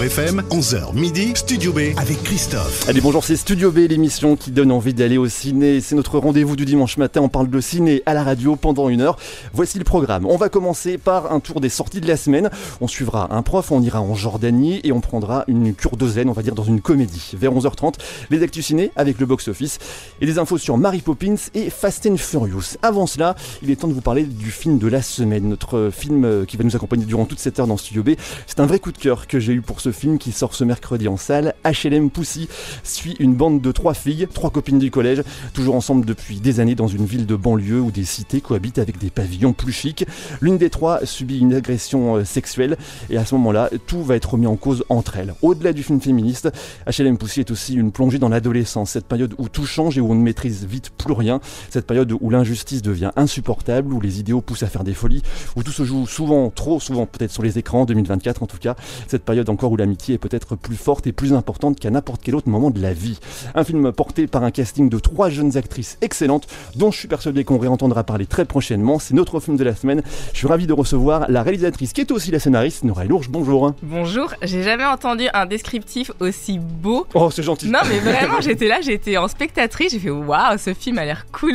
Beurre FM, 11h midi, Studio B avec Christophe. Allez, bonjour, c'est Studio B, l'émission qui donne envie d'aller au ciné. C'est notre rendez-vous du dimanche matin. On parle de ciné à la radio pendant 1 heure. Voici le programme. On va commencer par un tour des sorties de la semaine. On suivra un prof, on ira en Jordanie et on prendra une cure de zen, on va dire dans une comédie. Vers 11h30, les actus ciné avec le box-office et des infos sur Mary Poppins et Fast and Furious. Avant cela, il est temps de vous parler du film de la semaine. Notre film qui va nous accompagner durant toute cette heure dans Studio B. C'est un vrai coup de cœur que j'ai eu pour ce film qui sort ce mercredi en salle. HLM Poussy suit une bande de 3 filles, 3 copines du collège, toujours ensemble depuis des années dans une ville de banlieue où des cités cohabitent avec des pavillons plus chics. L'une des 3 subit une agression sexuelle et à ce moment-là, tout va être remis en cause entre elles. Au-delà du film féministe, HLM Poussy est aussi une plongée dans l'adolescence, cette période où tout change et où on ne maîtrise vite plus rien, cette période où l'injustice devient insupportable, où les idéaux poussent à faire des folies, où tout se joue souvent, trop souvent peut-être sur les écrans, 2024 en tout cas, cette période encore où l'amitié est peut-être plus forte et plus importante qu'à n'importe quel autre moment de la vie. Un film porté par un casting de 3 jeunes actrices excellentes, dont je suis persuadé qu'on réentendra parler très prochainement. C'est notre film de la semaine. Je suis ravi de recevoir la réalisatrice qui est aussi la scénariste, Nora Elourge. Bonjour. Bonjour, j'ai jamais entendu un descriptif aussi beau. Oh, c'est gentil. Non mais vraiment, j'étais en spectatrice, j'ai fait waouh, ce film a l'air cool.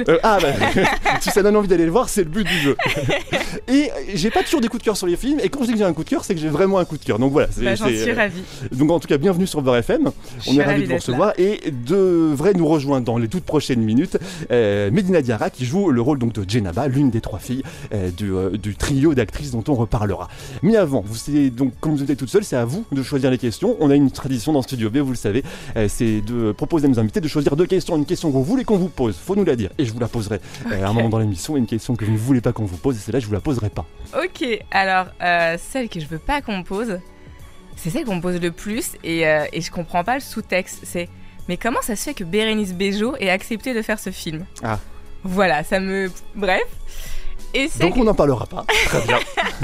Si ça donne envie d'aller le voir, c'est le but du jeu. Et j'ai pas toujours des coups de cœur sur les films, et quand je dis que j'ai un coup de cœur, c'est que j'ai vraiment un coup de cœur. Donc voilà. J'en suis ravie. Donc en tout cas, bienvenue sur Beurre FM. On est ravis de vous recevoir et devrait nous rejoindre dans les toutes prochaines minutes Medina Diarra qui joue le rôle donc de Djenaba, l'une des 3 filles du trio d'actrices dont on reparlera. Mais avant, donc comme vous êtes toute seule, c'est à vous de choisir les questions. On a une tradition dans Studio B, vous le savez, c'est de proposer à nos invités de choisir 2 questions. Une question que vous voulez qu'on vous pose, faut nous la dire, et je vous la poserai à un moment dans l'émission. Et une question que vous ne voulez pas qu'on vous pose, et celle-là je vous la poserai pas. Ok, alors celle que je veux pas qu'on me pose, c'est celle qu'on me pose le plus et je comprends pas le sous-texte. C'est mais comment ça se fait que Bérénice Bejo ait accepté de faire ce film ? Ah. Voilà, ça me... Bref. Et donc on n'en parlera pas. Très bien.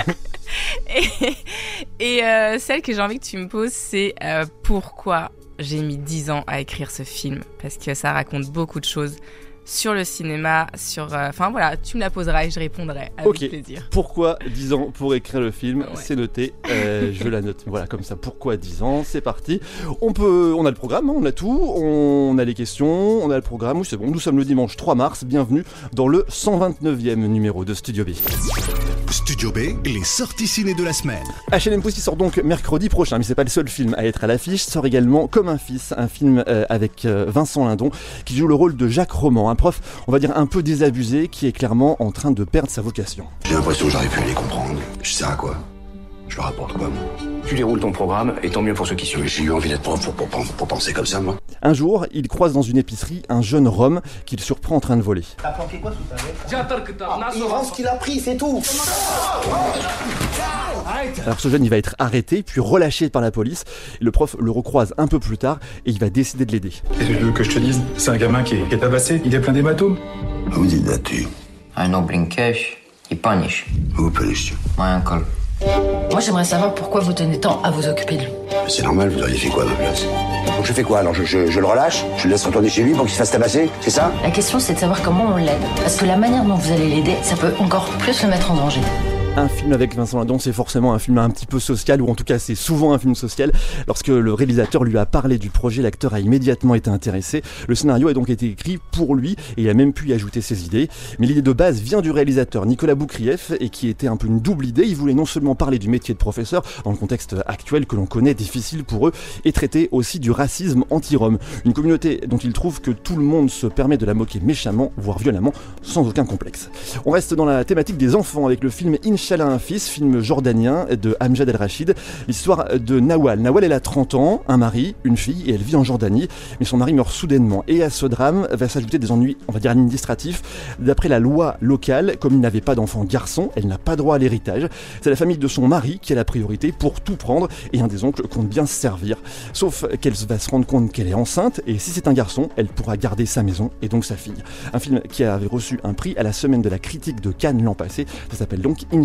et celle que j'ai envie que tu me poses, c'est pourquoi j'ai mis 10 ans à écrire ce film ? Parce que ça raconte beaucoup de choses sur le cinéma, enfin voilà, tu me la poseras et je répondrai avec plaisir. Pourquoi 10 ans pour écrire le film ? Ouais. C'est noté, je la note. Voilà, comme ça, pourquoi 10 ans ? C'est parti. On a le programme, on a tout, on a les questions, on a le programme. Oui, c'est bon, nous sommes le dimanche 3 mars. Bienvenue dans le 129e numéro de Studio B. Studio B, les sorties ciné de la semaine. HLM Poussy sort donc mercredi prochain, mais c'est pas le seul film à être à l'affiche. Sort également Comme un fils, un film avec Vincent Lindon qui joue le rôle de Jacques Roman, un prof, on va dire un peu désabusé, qui est clairement en train de perdre sa vocation. J'ai l'impression que j'arrive plus à les comprendre. Je sers à quoi ? Je leur apporte quoi, moi ? Tu déroules ton programme, et tant mieux pour ceux qui suivent. J'ai eu envie d'être prof pour penser comme ça, moi. Un jour, il croise dans une épicerie un jeune Rom qu'il surprend en train de voler. T'as planqué quoi sous ta veste ? Il rend ce qu'il a pris, c'est tout. Alors ce jeune, il va être arrêté, puis relâché par la police. Le prof le recroise un peu plus tard et il va décider de l'aider. Qu'est-ce que tu veux que je te dise ? C'est un gamin qui est tabassé, il est plein d'hématomes. Vous dites là-dessus. I know Brinkesh, he punish. Vous punish. My uncle. Moi, j'aimerais savoir pourquoi vous tenez tant à vous occuper de lui. C'est normal, vous auriez fait quoi à ma place ? Donc je fais quoi alors je le relâche ? Je le laisse retourner chez lui pour qu'il se fasse tabasser ? C'est ça ? La question, c'est de savoir comment on l'aide. Parce que la manière dont vous allez l'aider, ça peut encore plus le mettre en danger. Un film avec Vincent Lindon, c'est forcément un film un petit peu social, ou en tout cas c'est souvent un film social. Lorsque le réalisateur lui a parlé du projet, l'acteur a immédiatement été intéressé. Le scénario a donc été écrit pour lui et il a même pu y ajouter ses idées. Mais l'idée de base vient du réalisateur Nicolas Boukrieff et qui était un peu une double idée. Il voulait non seulement parler du métier de professeur dans le contexte actuel que l'on connaît, difficile pour eux, et traiter aussi du racisme anti-rom. Une communauté dont il trouve que tout le monde se permet de la moquer méchamment, voire violemment, sans aucun complexe. On reste dans la thématique des enfants avec le film Inch'Allah un fils, film jordanien de Amjad El Rachid. L'histoire de Nawal. Nawal, elle a 30 ans, un mari, une fille, et elle vit en Jordanie. Mais son mari meurt soudainement. Et à ce drame va s'ajouter des ennuis, on va dire administratifs. D'après la loi locale, comme il n'avait pas d'enfant garçon, elle n'a pas droit à l'héritage. C'est la famille de son mari qui a la priorité pour tout prendre, et un des oncles compte bien se servir. Sauf qu'elle va se rendre compte qu'elle est enceinte, et si c'est un garçon, elle pourra garder sa maison, et donc sa fille. Un film qui avait reçu un prix à la semaine de la critique de Cannes l'an passé. Ça s'appelle donc Inch'Allah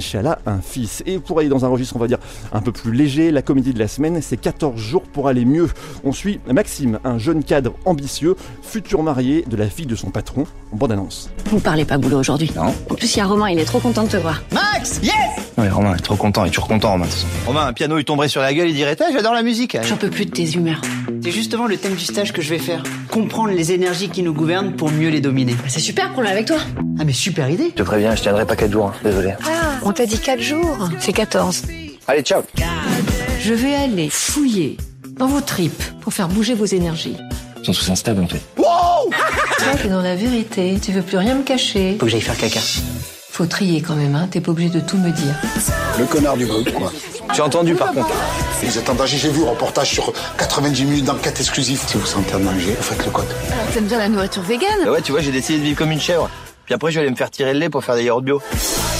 Maréchal a un fils. Et pour aller dans un registre, on va dire, un peu plus léger, la comédie de la semaine, c'est 14 jours pour aller mieux. On suit Maxime, un jeune cadre ambitieux, futur marié de la fille de son patron. Bande annonce. Vous parlez pas boulot aujourd'hui? Non. En plus, il y a Romain, il est trop content de te voir. Max, yes! Ouais, Romain est trop content, il est toujours content, Romain, de toute façon. Romain, un piano lui tomberait sur la gueule, il dirait « j'adore la musique !» J'en peux plus de tes humeurs. C'est justement le thème du stage que je vais faire. Comprendre les énergies qui nous gouvernent pour mieux les dominer. C'est super, prends-le avec toi. Ah mais super idée. Je te préviens, je tiendrai pas 4 jours, désolé. Ah, on t'a dit 4 jours. C'est 14. Allez, ciao. Je vais aller fouiller dans vos tripes pour faire bouger vos énergies. Ils sont tous instables, en fait. Wow! Toi, t'es dans la vérité, tu veux plus rien me cacher. Faut que j'aille faire caca. Faut trier quand même, hein, t'es pas obligé de tout me dire. Le connard du groupe, quoi. J'ai entendu, par contre. Vous êtes en danger, j'ai vu reportage sur 90 minutes d'enquête exclusive. Si vous sentez un danger, faites le code. Alors t'aimes bien la nourriture végane? Bah ouais, tu vois, j'ai décidé de vivre comme une chèvre. Puis après, je vais aller me faire tirer le lait pour faire des yaourts bio.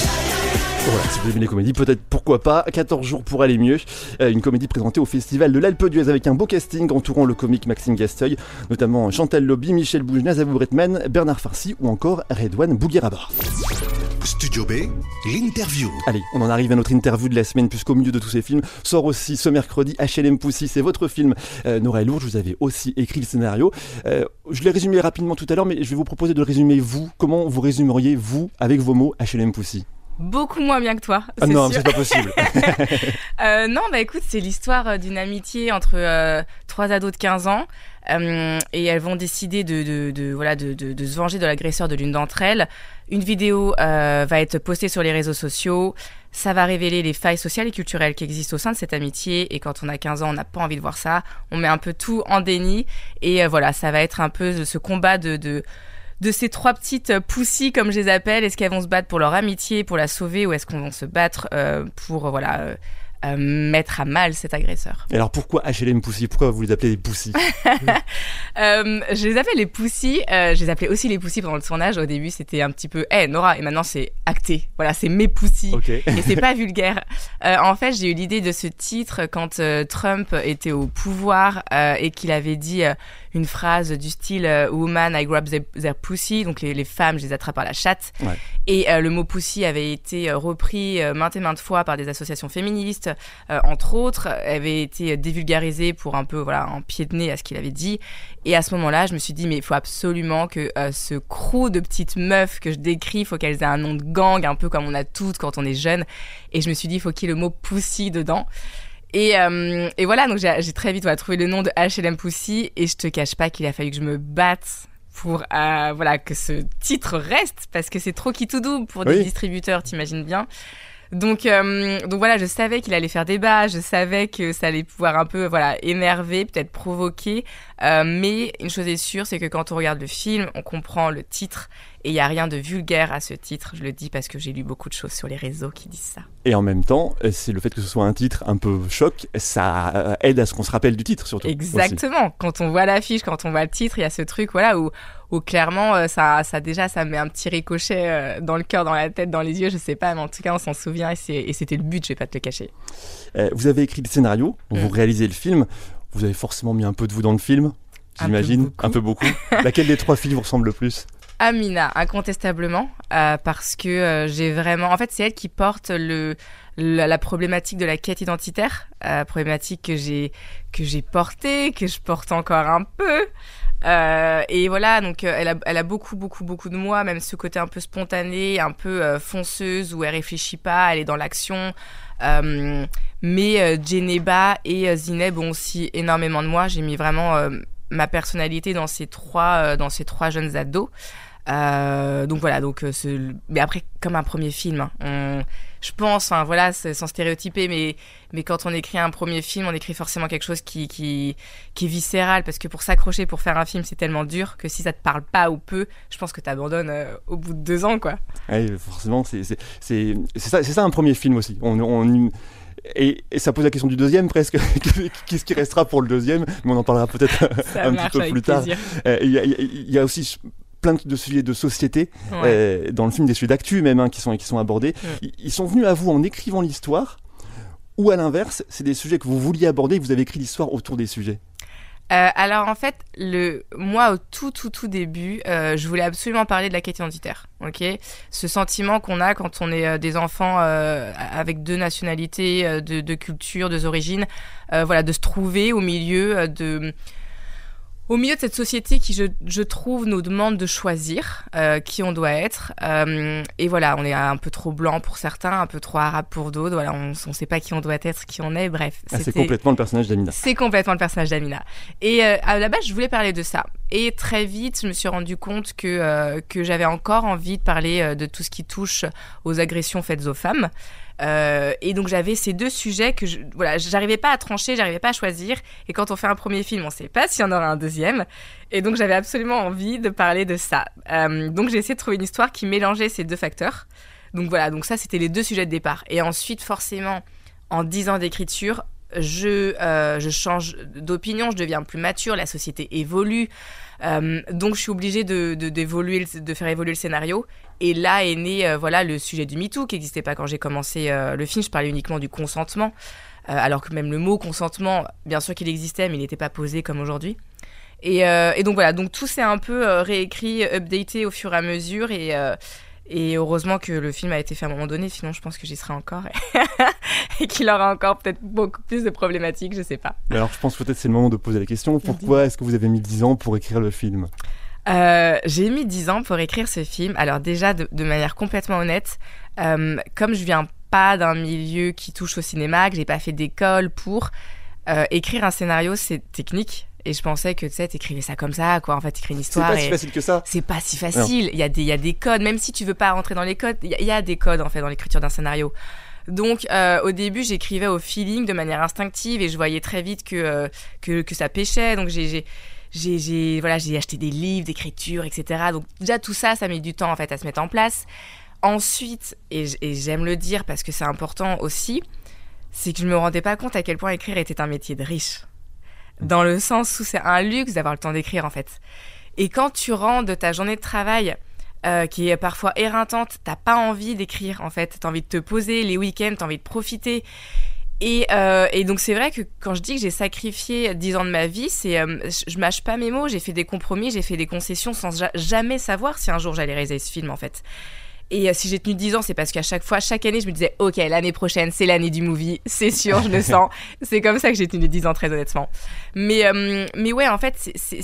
Voilà, si vous aimez les comédies, peut-être pourquoi pas 14 jours pour aller mieux, une comédie présentée au Festival de l'Alpe d'Huez avec un beau casting entourant le comique Maxime Gasteuil, notamment Chantal Lobby, Michel Bougenat, Zabou Bretman, Bernard Farcy ou encore Redouane Bougueraba. Studio B, l'interview. Allez, on en arrive à notre interview de la semaine, puisqu'au milieu de tous ces films sort aussi ce mercredi HLM Poussy, c'est votre film. Nora Lourdes, je vous avais aussi écrit le scénario. Je l'ai résumé rapidement tout à l'heure, mais je vais vous proposer de le résumer vous. Comment vous résumeriez, vous, avec vos mots, HLM Poussy? Beaucoup moins bien que toi, c'est non, sûr. c'est pas possible. Non, bah écoute, c'est l'histoire d'une amitié entre 3 ados de 15 ans. Et elles vont décider de se venger de l'agresseur de l'une d'entre elles. Une vidéo va être postée sur les réseaux sociaux. Ça va révéler les failles sociales et culturelles qui existent au sein de cette amitié. Et quand on a 15 ans, on n'a pas envie de voir ça. On met un peu tout en déni. Et voilà, ça va être un peu ce combat de ces 3 petites poussies, comme je les appelle. Est-ce qu'elles vont se battre pour leur amitié, pour la sauver, ou est-ce qu'on va se battre pour mettre à mal cet agresseur? Et alors pourquoi HLM Poussy? Pourquoi vous les appelez des poussys? Je les appelle les poussys. Je les appelais aussi les poussys pendant le tournage. Au début, c'était un petit peu Nora, et maintenant c'est acté. Voilà, c'est mes poussys. Okay. Et c'est pas vulgaire. En fait, j'ai eu l'idée de ce titre quand Trump était au pouvoir et qu'il avait dit une phrase du style Woman, I grab their pussy. Donc les femmes, je les attrape par la chatte. Ouais. Et le mot pussy avait été repris maintes et maintes fois par des associations féministes, entre autres, avait été dévulgarisé pour un peu en pied de nez à ce qu'il avait dit. Et à ce moment-là, je me suis dit, mais il faut absolument que ce crew de petites meufs que je décris, il faut qu'elles aient un nom de gang, un peu comme on a toutes quand on est jeune. Et je me suis dit, il faut qu'il y ait le mot pussy dedans. Et voilà, donc j'ai très vite trouvé le nom de HLM Poussy, et je te cache pas qu'il a fallu que je me batte pour que ce titre reste, parce que c'est trop qui tout double pour des distributeurs, t'imagines bien. Donc voilà, je savais qu'il allait faire débat, je savais que ça allait pouvoir un peu énerver, peut-être provoquer, mais une chose est sûre, c'est que quand on regarde le film, on comprend le titre, et il n'y a rien de vulgaire à ce titre. Je le dis parce que j'ai lu beaucoup de choses sur les réseaux qui disent ça. Et en même temps, c'est le fait que ce soit un titre un peu choc, ça aide à ce qu'on se rappelle du titre surtout. Exactement. Aussi. Quand on voit l'affiche, quand on voit le titre, il y a ce truc où clairement ça met un petit ricochet dans le cœur, dans la tête, dans les yeux, je sais pas, mais en tout cas on s'en souvient, et c'était le but, je vais pas te le cacher. Vous avez écrit le scénario, vous réalisez le film, vous avez forcément mis un peu de vous dans le film, j'imagine, un peu beaucoup. Laquelle des 3 filles vous ressemble le plus? Amina, incontestablement, parce que j'ai vraiment... En fait, c'est elle qui porte la problématique de la quête identitaire, problématique que j'ai portée, que je porte encore un peu. Et voilà, donc elle a beaucoup de moi, même ce côté un peu spontané, un peu fonceuse, où elle réfléchit pas, elle est dans l'action. Mais Djeneba et Zineb ont aussi énormément de moi. J'ai mis vraiment ma personnalité dans ces 3 jeunes ados. Donc voilà, mais après, comme un premier film, je pense, sans stéréotyper, mais quand on écrit un premier film, on écrit forcément quelque chose qui est viscéral, parce que pour s'accrocher, pour faire un film, c'est tellement dur que si ça te parle pas ou peu, je pense que t'abandonnes au bout de 2 ans, quoi. Oui, forcément, c'est ça un premier film aussi. Et ça pose la question du deuxième presque. Qu'est-ce qui restera pour le deuxième? Mais on en parlera peut-être un petit peu plus tard. Il y a aussi plein de sujets de société dans le film, des sujets d'actu même qui sont abordés. Ils sont venus à vous en écrivant l'histoire, ou à l'inverse, c'est des sujets que vous vouliez aborder et que vous avez écrit l'histoire autour des sujets? Alors en fait, moi au tout début, je voulais absolument parler de la quête identitaire. Ok, ce sentiment qu'on a quand on est des enfants avec 2 nationalités, de cultures, 2 origines, voilà, de se trouver au milieu de cette société qui, je trouve, nous demande de choisir qui on doit être. Et voilà, on est un peu trop blanc pour certains, un peu trop arabe pour d'autres. Voilà, on ne sait pas qui on doit être, qui on est. Bref, c'est complètement le personnage d'Amina. C'est complètement le personnage d'Amina. Et à la base, je voulais parler de ça. Et très vite, je me suis rendu compte que j'avais encore envie de parler de tout ce qui touche aux agressions faites aux femmes. Et donc j'avais ces 2 sujets que j'arrivais pas à trancher, j'arrivais pas à choisir. Et quand on fait un premier film, on sait pas s'il y en aura un deuxième. Et donc j'avais absolument envie de parler de ça. Donc j'ai essayé de trouver une histoire qui mélangeait ces 2 facteurs. Donc voilà, donc ça c'était les 2 sujets de départ. Et ensuite forcément, en 10 ans d'écriture, je change d'opinion, je deviens plus mature, la société évolue. Donc je suis obligée de faire évoluer le scénario. Et là est né le sujet du MeToo qui n'existait pas quand j'ai commencé le film. Je parlais uniquement du consentement, alors que même le mot consentement, bien sûr qu'il existait, mais il n'était pas posé comme aujourd'hui. Et donc voilà, donc tout s'est un peu réécrit, updaté au fur et à mesure. Et heureusement que le film a été fait à un moment donné, sinon je pense que j'y serais encore et qu'il aura encore peut-être beaucoup plus de problématiques, je sais pas. Alors je pense peut-être c'est le moment de poser la question. Pourquoi est-ce que vous avez mis 10 ans pour écrire le film ? J'ai mis 10 ans pour écrire ce film. Alors déjà, de manière complètement honnête, comme je viens pas d'un milieu qui touche au cinéma, que j'ai pas fait d'école pour écrire un scénario, c'est technique. Et je pensais que, tu sais, t'écrivais ça comme ça, quoi. En fait, t'écris une histoire. C'est pas si facile que ça. C'est pas si facile. Il y a des codes. Même si tu veux pas rentrer dans les codes, il y a des codes, en fait, dans l'écriture d'un scénario. Donc, au début, j'écrivais au feeling, de manière instinctive, et je voyais très vite que ça pêchait. Donc, j'ai acheté des livres d'écriture, etc. Donc, déjà, tout ça, ça met du temps, en fait, à se mettre en place. Ensuite, et j'aime le dire parce que c'est important aussi, c'est que je me rendais pas compte à quel point écrire était un métier de riche. Dans le sens où c'est un luxe d'avoir le temps d'écrire, en fait. Et quand tu rentres de ta journée de travail, qui est parfois éreintante, t'as pas envie d'écrire, en fait. T'as envie de te poser, les week-ends, t'as envie de profiter. Et donc, c'est vrai que quand je dis que j'ai sacrifié 10 ans de ma vie, je mâche pas mes mots, j'ai fait des compromis, j'ai fait des concessions sans jamais savoir si un jour j'allais réaliser ce film, en fait. Et si j'ai tenu 10 ans, c'est parce qu'à chaque année, je me disais, ok, l'année prochaine, c'est l'année du movie, c'est sûr, je le sens. C'est comme ça que j'ai tenu 10 ans, très honnêtement. Mais ouais, en fait,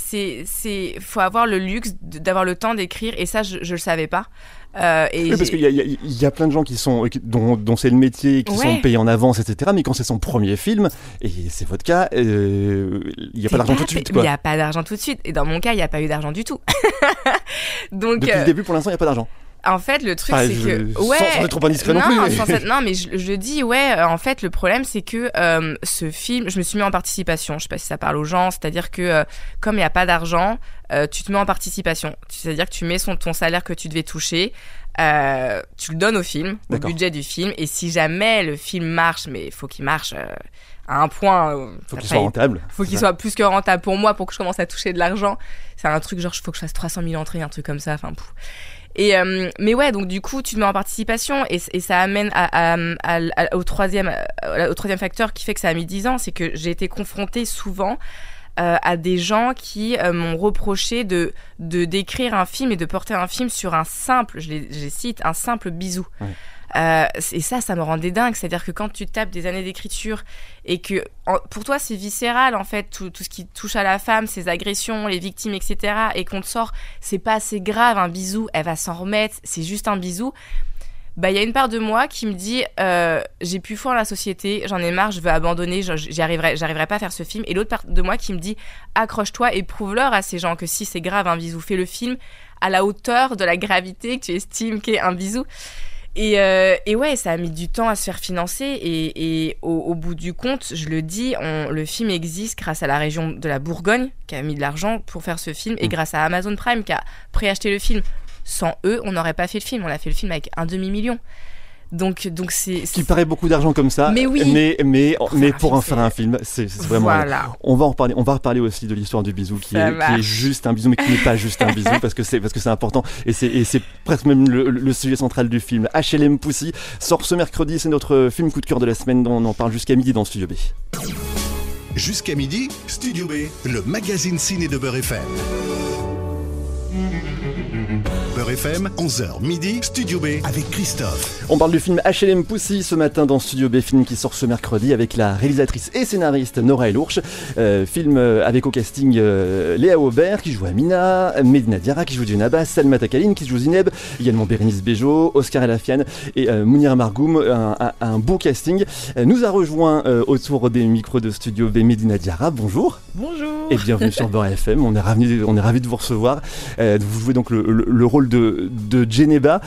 faut avoir le luxe d'avoir le temps d'écrire, et ça, je le savais pas. Oui, parce qu'il y a plein de gens dont c'est le métier, qui sont payés en avance, etc. Mais quand c'est son premier film, et c'est votre cas, il n'y a pas d'argent tout de suite, quoi. Il n'y a pas d'argent tout de suite. Et dans mon cas, il n'y a pas eu d'argent du tout. Donc, depuis le début, pour l'instant, il n'y a pas d'argent. En fait, le truc, c'est que... Sans être trop indiscret non plus. Non, mais je dis, en fait, le problème, c'est que ce film, je me suis mis en participation. Je sais pas si ça parle aux gens. C'est-à-dire que, comme il n'y a pas d'argent, tu te mets en participation. C'est-à-dire que tu mets ton salaire que tu devais toucher, tu le donnes au film, au budget du film. Et si jamais le film marche, mais il faut qu'il marche... à un point... faut qu'il soit rentable. Faut qu'il soit plus que rentable pour moi, pour que je commence à toucher de l'argent. C'est un truc genre, faut que je fasse 300 000 entrées, un truc comme ça. Enfin, pouf. Mais ouais, donc du coup, tu te mets en participation et ça amène au troisième facteur qui fait que ça a mis 10 ans, c'est que j'ai été confrontée souvent à des gens qui m'ont reproché d'écrire un film et de porter un film sur un simple, je les cite, un simple bisou. Ouais. Et ça me rendait dingue. C'est-à-dire que quand tu tapes des années d'écriture et que pour toi c'est viscéral, en fait, tout ce qui touche à la femme, ses agressions, les victimes, etc., et qu'on te sort, c'est pas assez grave, un bisou, elle va s'en remettre, c'est juste un bisou. Bah, il y a une part de moi qui me dit j'ai plus foi en la société, j'en ai marre, je veux abandonner, j'arriverai pas à faire ce film. Et l'autre part de moi qui me dit accroche-toi et prouve-leur à ces gens que si c'est grave un bisou, fais le film à la hauteur de la gravité que tu estimes qu'est un bisou. Et ouais, ça a mis du temps à se faire financer et au bout du compte, je le dis, le film existe grâce à la région de la Bourgogne qui a mis de l'argent pour faire ce film et grâce à Amazon Prime qui a préacheté le film. Sans eux, on n'aurait pas fait le film. On a fait le film avec 1 demi-million. Donc c'est... Ce qui paraît beaucoup d'argent comme ça, mais oui. Mais pour en faire un film, c'est vraiment... Voilà. On va reparler aussi de l'histoire du bisou qui est juste un bisou, mais qui n'est pas juste un bisou parce que c'est important et c'est presque même le sujet central du film. HLM Pussy sort ce mercredi, c'est notre film coup de cœur de la semaine dont on en parle jusqu'à midi dans Studio B. Jusqu'à midi, Studio B, le magazine ciné de Beurre FM. Beurre FM, 11h midi, Studio B avec Christophe. On parle du film HLM Pussy ce matin dans Studio B, film qui sort ce mercredi avec la réalisatrice et scénariste Nora El Hourch. Film avec au casting Léa Aubert qui joue Amina, Medina Diarra qui joue Djenaba, Salma Takaline qui joue Zineb, également Bérénice Bejo, Oscar Elafiane et Mounir Margoum. Un beau casting. Nous a rejoint autour des micros de Studio B Medina Diarra. Bonjour. Bonjour. Et bienvenue sur Beurre FM. On est ravis de vous recevoir. Vous jouez donc le rôle de Djenaba.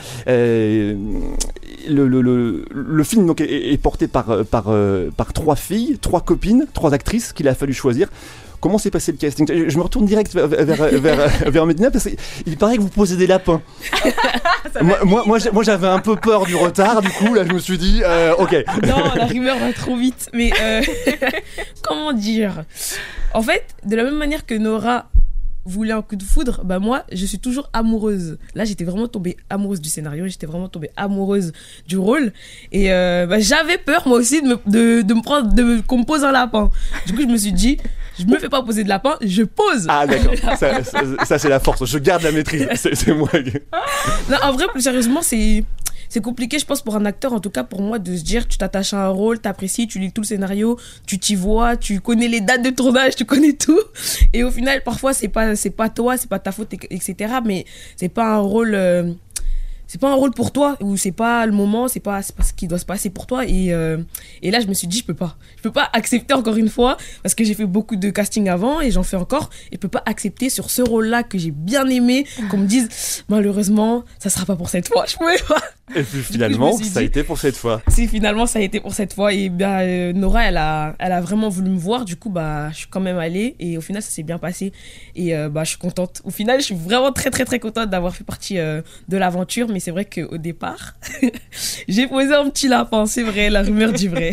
Le film donc est porté par 3 filles, 3 copines, 3 actrices qu'il a fallu choisir. Comment s'est passé le casting ? Je me retourne direct vers Medina parce qu'il paraît que vous posez des lapins. moi j'avais un peu peur du retard, du coup là je me suis dit ok. Non, la rumeur va trop vite. Mais comment dire ? En fait, de la même manière que Nora voulait un coup de foudre, bah moi je suis toujours amoureuse. Là j'étais vraiment tombée amoureuse du scénario, j'étais vraiment tombée amoureuse du rôle et j'avais peur moi aussi qu'on me pose un lapin. Du coup je me suis dit, je me fais pas poser de lapin, je pose. Ah d'accord, ça c'est la force, je garde la maîtrise, c'est moi. Non, en vrai plus sérieusement c'est compliqué, je pense, pour un acteur, en tout cas pour moi, de se dire tu t'attaches à un rôle, t'apprécies, tu lis tout le scénario, tu t'y vois, tu connais les dates de tournage, tu connais tout. Et au final, parfois, c'est pas toi, c'est pas ta faute, etc. Mais c'est pas un rôle... c'est pas un rôle pour toi, ou c'est pas le moment, c'est pas ce qui doit se passer pour toi. Et là, je me suis dit, je peux pas accepter encore une fois, parce que j'ai fait beaucoup de casting avant, et j'en fais encore, et je peux pas accepter sur ce rôle-là que j'ai bien aimé, qu'on me dise, malheureusement, ça sera pas pour cette fois, je pouvais pas. Et puis finalement, ça a été pour cette fois. Si, finalement, ça a été pour cette fois. Et Nora, elle a vraiment voulu me voir. Du coup, je suis quand même allée. Et au final, ça s'est bien passé. Et je suis contente. Au final, je suis vraiment très, très, très contente d'avoir fait partie de l'aventure. Mais c'est vrai qu'au départ, j'ai posé un petit lapin. C'est vrai, la rumeur dit vrai.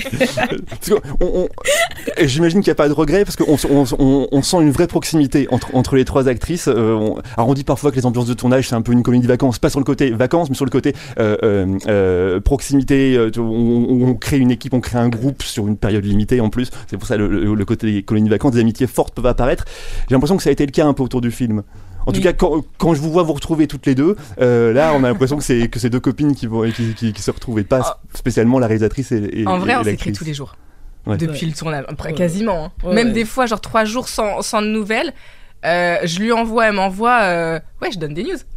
Et j'imagine qu'il n'y a pas de regret parce qu'on sent une vraie proximité entre les 3 actrices. Alors, on dit parfois que les ambiances de tournage, c'est un peu une comédie de vacances. Pas sur le côté vacances, mais sur le côté... proximité, on crée une équipe, on crée un groupe sur une période limitée en plus. C'est pour ça le côté des colonies de vacances, des amitiés fortes peuvent apparaître. J'ai l'impression que ça a été le cas un peu autour du film. En tout cas, quand je vous vois vous retrouver toutes les deux, là, on a l'impression que c'est 2 copines qui se retrouvent et pas spécialement la réalisatrice et en vrai, et on l'actrice. s'écrit tous les jours. Ouais. Depuis le tournage, quasiment. Hein. Ouais, même des fois, genre 3 jours sans de nouvelles. Je lui envoie, elle m'envoie. Ouais, je donne des news.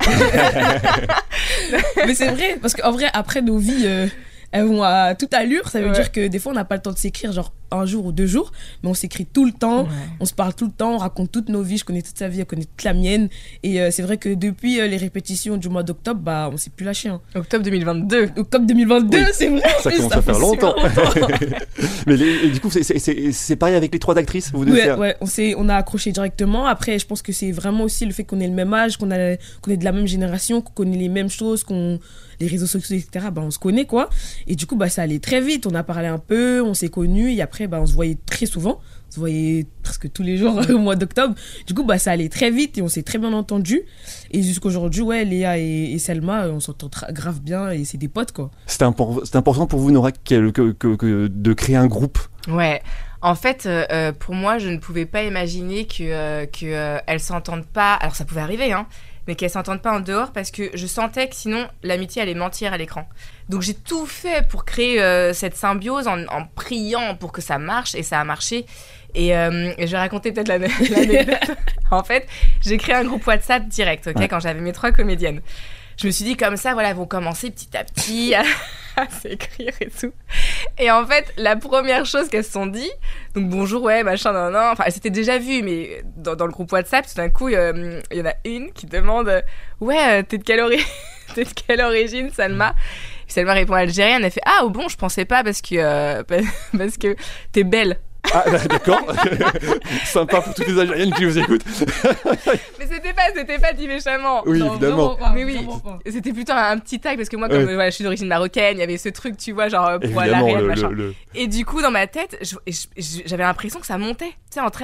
Mais c'est vrai, parce qu'en vrai, après nos vies, elles vont à toute allure. Ça veut dire que des fois, on n'a pas le temps de s'écrire, genre 1 jour ou 2 jours, mais on s'écrit tout le temps, on se parle tout le temps, on raconte toutes nos vies. Je connais toute sa vie, elle connaît toute la mienne. Et c'est vrai que depuis les répétitions du mois d'octobre, on s'est plus lâché. Hein. Octobre 2022. Octobre 2022, oui. C'est vrai. Ça commence à faire longtemps. Mais du coup, c'est pareil avec les 3 actrices. Vous on a accroché directement. Après, je pense que c'est vraiment aussi le fait qu'on ait le même âge, qu'on est de la même génération, qu'on connaît les mêmes choses, les réseaux sociaux, etc. On se connaît, quoi. Et du coup, ça allait très vite. On a parlé un peu, on s'est connus. Et après, on se voyait très souvent. On se voyait presque tous les jours au mois d'octobre. Du coup, ça allait très vite et on s'est très bien entendus. Et jusqu'aujourd'hui, Léa et Selma, on s'entend grave bien et c'est des potes, quoi. C'est important pour vous, Nora, de créer un groupe. Ouais. En fait, pour moi, je ne pouvais pas imaginer qu'elles s'entendent pas. Alors, ça pouvait arriver, hein. Mais qu'elles s'entendent pas en dehors parce que je sentais que sinon l'amitié allait mentir à l'écran. Donc j'ai tout fait pour créer cette symbiose en priant pour que ça marche et ça a marché. Et je vais raconter peut-être l'anecdote. En fait, j'ai créé un groupe WhatsApp direct, quand j'avais mes 3 comédiennes. Je me suis dit comme ça, elles vont commencer petit à petit à s'écrire et tout. Et en fait, la première chose qu'elles se sont dit, donc bonjour, machin, non. Enfin, elles s'étaient déjà vues, mais dans le groupe WhatsApp, tout d'un coup, il y en a une qui demande, t'es de quelle origine, Salma ? Et Salma répond algérienne, elle fait, bon, je pensais pas parce que t'es belle. Ah d'accord. Sympa pour toutes les Algériennes qui vous écoutent. Mais c'était pas dit méchamment. Oui, non, évidemment. Mais oui, c'était plutôt un petit tag parce que moi, comme je suis d'origine marocaine, il y avait ce truc, tu vois, genre pour la réelle, machin. Et du coup, dans ma tête, j'avais l'impression que ça montait, tu sais, entre elles.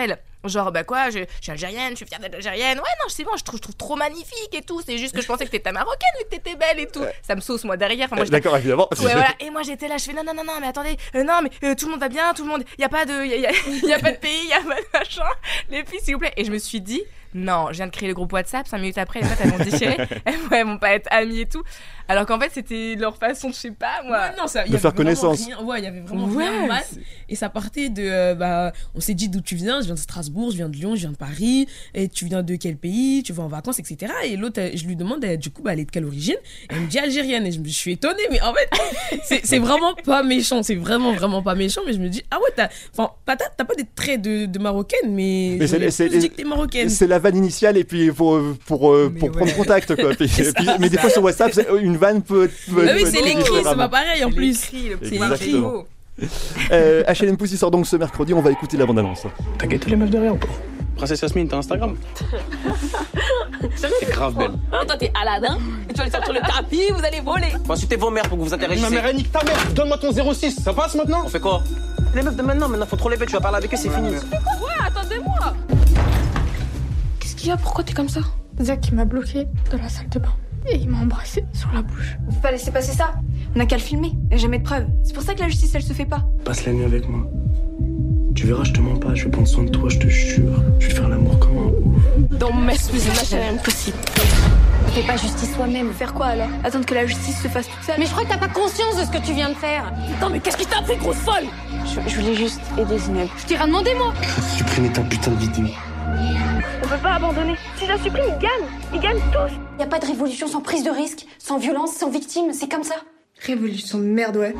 Genre, bah quoi, je suis algérienne, je suis fière d'être algérienne. Ouais, non, c'est bon, je trouve trop magnifique et tout. C'est juste que je pensais que t'étais marocaine vu que t'étais belle et tout. Ça me sauce, moi, derrière. Enfin, moi, d'accord, évidemment. Ouais, voilà. Et moi, j'étais là, je fais non, mais attendez, non, mais tout le monde va bien, tout le monde. Y a pas de pays, y a pas de machin. Les filles, s'il vous plaît. Et je me suis dit, non, je viens de créer le groupe WhatsApp, 5 minutes après, les meufs, elles vont se déchirer. Elles vont pas être amies et tout. Alors qu'en fait, c'était leur façon, je sais pas, moi. Ouais, non, de faire connaissance. Il y avait vraiment rien mal. Et ça partait de, on s'est dit d'où tu viens. Je viens de Strasbourg, je viens de Lyon, je viens de Paris. Et tu viens de quel pays? Tu vas en vacances, etc. Et l'autre, je lui demande, du coup, elle est de quelle origine? Et elle me dit algérienne. Et je suis étonnée, mais en fait, c'est vraiment pas méchant. C'est vraiment pas méchant. Mais je me dis, ah ouais, t'as pas des traits de marocaine, mais je dis que t'es marocaine. C'est la vanne initiale, et puis pour prendre contact, quoi. Mais des fois sur WhatsApp, une vanne peut oui, c'est l'écrit, c'est pas pareil en plus. C'est l'écrit. H&M Pussy sort donc ce mercredi, on va écouter la bande-annonce. T'as guetté les meufs derrière ou pas? Princesse Yasmine, t'as Instagram? T'es grave belle. Et toi, t'es Aladdin, et tu vas aller sur le tapis, vous allez voler. Faut insulter vos mères pour que vous intéressiez. Ma mère, elle nique ta mère. Donne-moi ton 06, ça passe maintenant? On fait quoi? Les meufs de maintenant faut trop les bêtes, tu vas parler avec eux, c'est fini. Ouais, attendez-moi. Qu'est-ce qu'il y a? Pourquoi t'es comme ça? Zach, il m'a bloqué dans la salle de bain. Et il m'a embrassé sur la bouche. On peut pas laisser passer ça. On a qu'à le filmer. Il n'y a jamais de preuves. C'est pour ça que la justice, elle se fait pas. Passe la nuit avec moi. Tu verras, je te mens pas. Je vais prendre soin de toi, je te jure. Je vais faire l'amour comme un ouf. Don't mess with H&M Pussy. On fait pas justice soi-même. Faire quoi alors? Attendre que la justice se fasse toute seule? Mais je crois que t'as pas conscience de ce que tu viens de faire. Attends, mais qu'est-ce qui t'a pris, grosse folle? Je voulais juste aider Zineb. Je t'ai rien demandé, moi. Supprimer ta putain de vidéo. On peut pas abandonner. Si je supprime, ils gagnent. Ils gagnent tous. Y a pas de révolution sans prise de risque, sans violence, sans victime. C'est comme ça. Révolution de merde, ouais.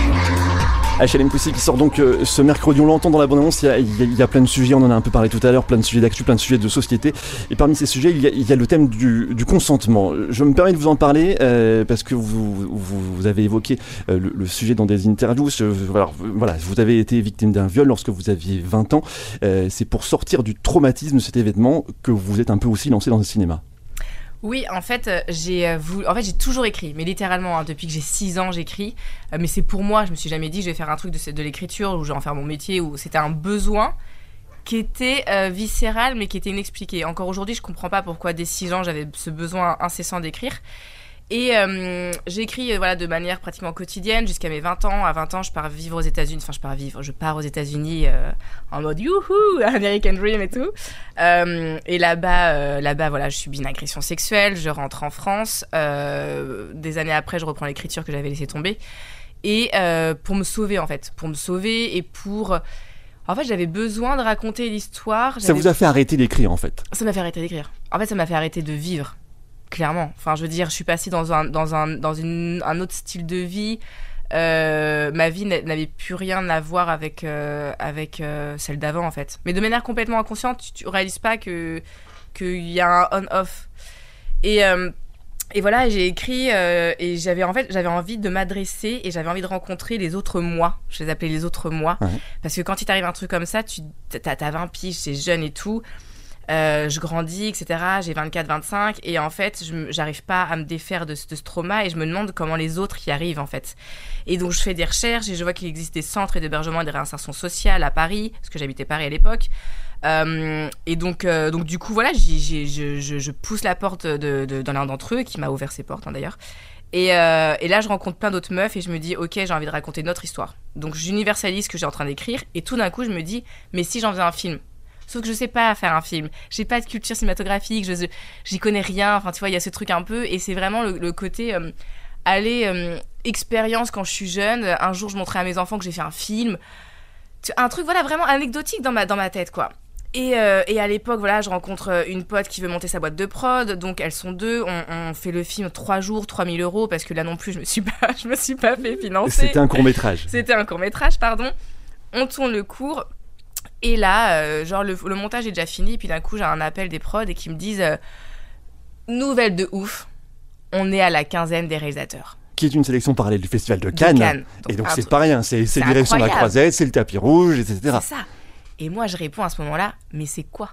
H&M Pussy qui sort donc ce mercredi, on l'entend dans la bande-annonce, il y a plein de sujets, on en a un peu parlé tout à l'heure, plein de sujets d'actu, plein de sujets de société, et parmi ces sujets, il y a le thème du consentement. Je me permets de vous en parler parce que vous avez évoqué le sujet dans des interviews. Voilà, vous avez été victime d'un viol lorsque vous aviez 20 ans. C'est pour sortir du traumatisme de cet événement que vous êtes un peu aussi lancé dans le cinéma. Oui, en fait, j'ai toujours écrit, mais littéralement, depuis que j'ai 6 ans, j'écris. Mais c'est pour moi, je me suis jamais dit, je vais faire un truc de l'écriture, ou je vais en faire mon métier, ou c'était un besoin qui était viscéral, mais qui était inexpliqué. Encore aujourd'hui, je comprends pas pourquoi dès 6 ans, j'avais ce besoin incessant d'écrire. Et j'écris de manière pratiquement quotidienne jusqu'à mes 20 ans. À 20 ans, je pars vivre aux États-Unis. Enfin, je pars aux États-Unis en mode youhou, American Dream et tout. Et là-bas, voilà, je subis une agression sexuelle. Je rentre en France. Des années après, je reprends l'écriture que j'avais laissée tomber. Et pour me sauver, en fait. Pour me sauver et pour... En fait, j'avais besoin de raconter l'histoire. Ça vous a fait arrêter d'écrire, en fait? Ça m'a fait arrêter d'écrire. En fait, ça m'a fait arrêter de vivre. Clairement. Enfin, je veux dire, je suis passée dans un autre style de vie. Ma vie n'avait plus rien à voir avec celle d'avant, en fait. Mais de manière complètement inconsciente, tu réalises pas qu'il y a un on-off. Et voilà, j'ai écrit et j'avais envie de m'adresser et j'avais envie de rencontrer les autres moi. Je les appelais les autres moi. Ouais. Parce que quand il t'arrive un truc comme ça, t'as 20 piges, t'es jeune et tout. Je grandis, etc. J'ai 24, 25 et en fait, j'arrive pas à me défaire de ce trauma et je me demande comment les autres y arrivent en fait. Et donc, je fais des recherches et je vois qu'il existe des centres d'hébergement et de réinsertion sociale à Paris, parce que j'habitais Paris à l'époque. Et donc du coup, voilà, je pousse la porte de l'un d'entre eux qui m'a ouvert ses portes d'ailleurs. Et là, je rencontre plein d'autres meufs et je me dis, ok, j'ai envie de raconter notre histoire. Donc, j'universalise ce que j'ai en train d'écrire et tout d'un coup, je me dis, mais si j'en faisais un film? Sauf que je sais pas faire un film. J'ai pas de culture cinématographique, j'y connais rien. Enfin, tu vois, il y a ce truc un peu. Et c'est vraiment le côté expérience quand je suis jeune. Un jour, je montrais à mes enfants que j'ai fait un film. Un truc, voilà, vraiment anecdotique dans ma tête, quoi. Et à l'époque, voilà, je rencontre une pote qui veut monter sa boîte de prod. Donc, elles sont 2. On fait le film 3 jours, 3 000 €. Parce que là non plus, je me suis pas fait financer. C'était un court-métrage. Pardon. On tourne le court. Et là, le montage est déjà fini, et puis d'un coup, j'ai un appel des prods et qui me disent nouvelle de ouf, on est à la 15e des réalisateurs. Qui est une sélection parallèle du Festival de Cannes. Et donc, c'est pas rien, c'est direction de la Croisette, c'est le tapis rouge, etc. C'est ça. Et moi, je réponds à ce moment-là, mais c'est quoi?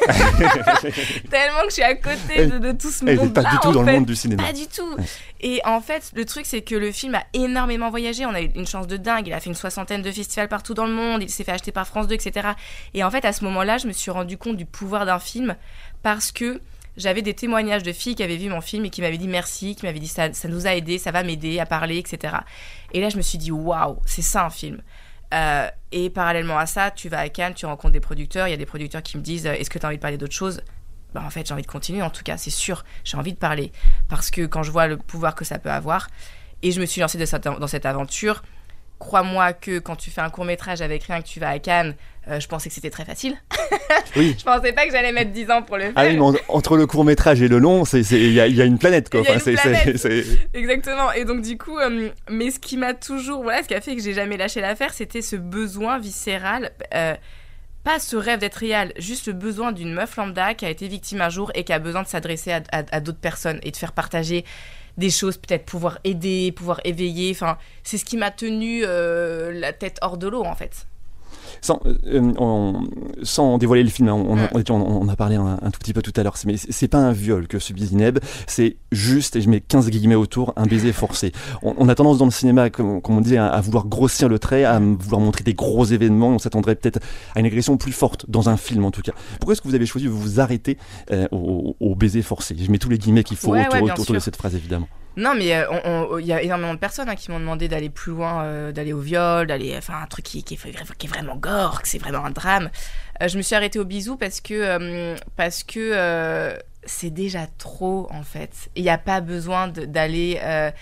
Tellement que je suis à côté de tout ce monde-là. Elle n'est pas du tout dans le monde du cinéma. Pas du tout. Et en fait, le truc, c'est que le film a énormément voyagé. On a eu une chance de dingue. Il a fait une 60aine de festivals partout dans le monde. Il s'est fait acheter par France 2, etc. Et en fait, à ce moment-là, je me suis rendu compte du pouvoir d'un film parce que j'avais des témoignages de filles qui avaient vu mon film et qui m'avaient dit merci, qui m'avaient dit ça nous a aidé, ça va m'aider à parler, etc. Et là, je me suis dit waouh, c'est ça un film. Et parallèlement à ça, tu vas à Cannes, tu rencontres des producteurs. Il y a des producteurs qui me disent est-ce que tu as envie de parler d'autre chose ? En fait, j'ai envie de continuer, en tout cas, c'est sûr. J'ai envie de parler parce que quand je vois le pouvoir que ça peut avoir, et je me suis lancée dans cette aventure. Crois-moi que quand tu fais un court-métrage avec rien, que tu vas à Cannes, je pensais que c'était très facile. Oui. Je pensais pas que j'allais mettre 10 ans pour le faire. Ah oui, mais entre le court-métrage et le long, il y a une planète, quoi. Il y a une planète. Exactement. Et donc, du coup, mais ce qui m'a toujours... Voilà, ce qui a fait que j'ai jamais lâché l'affaire, c'était ce besoin viscéral... pas ce rêve d'être réel, juste le besoin d'une meuf lambda qui a été victime un jour et qui a besoin de s'adresser à d'autres personnes et de faire partager des choses, peut-être pouvoir aider, pouvoir éveiller. Enfin, c'est ce qui m'a tenu la tête hors de l'eau, en fait. Sans dévoiler le film, on a parlé un tout petit peu tout à l'heure, mais c'est pas un viol que subit Zineb, c'est juste, et je mets 15 guillemets autour, un baiser forcé. On a tendance dans le cinéma, comme on disait, à vouloir grossir le trait, à vouloir montrer des gros événements, on s'attendrait peut-être à une agression plus forte, dans un film en tout cas. Pourquoi est-ce que vous avez choisi de vous arrêter au baiser forcé ? Je mets tous les guillemets qu'il faut autour de cette phrase, évidemment. Non, mais il y a énormément de personnes qui m'ont demandé d'aller plus loin, d'aller au viol, d'aller enfin un truc qui est vraiment gore, que c'est vraiment un drame. Je me suis arrêtée au bisou parce que c'est déjà trop en fait. Il n'y a pas besoin d'aller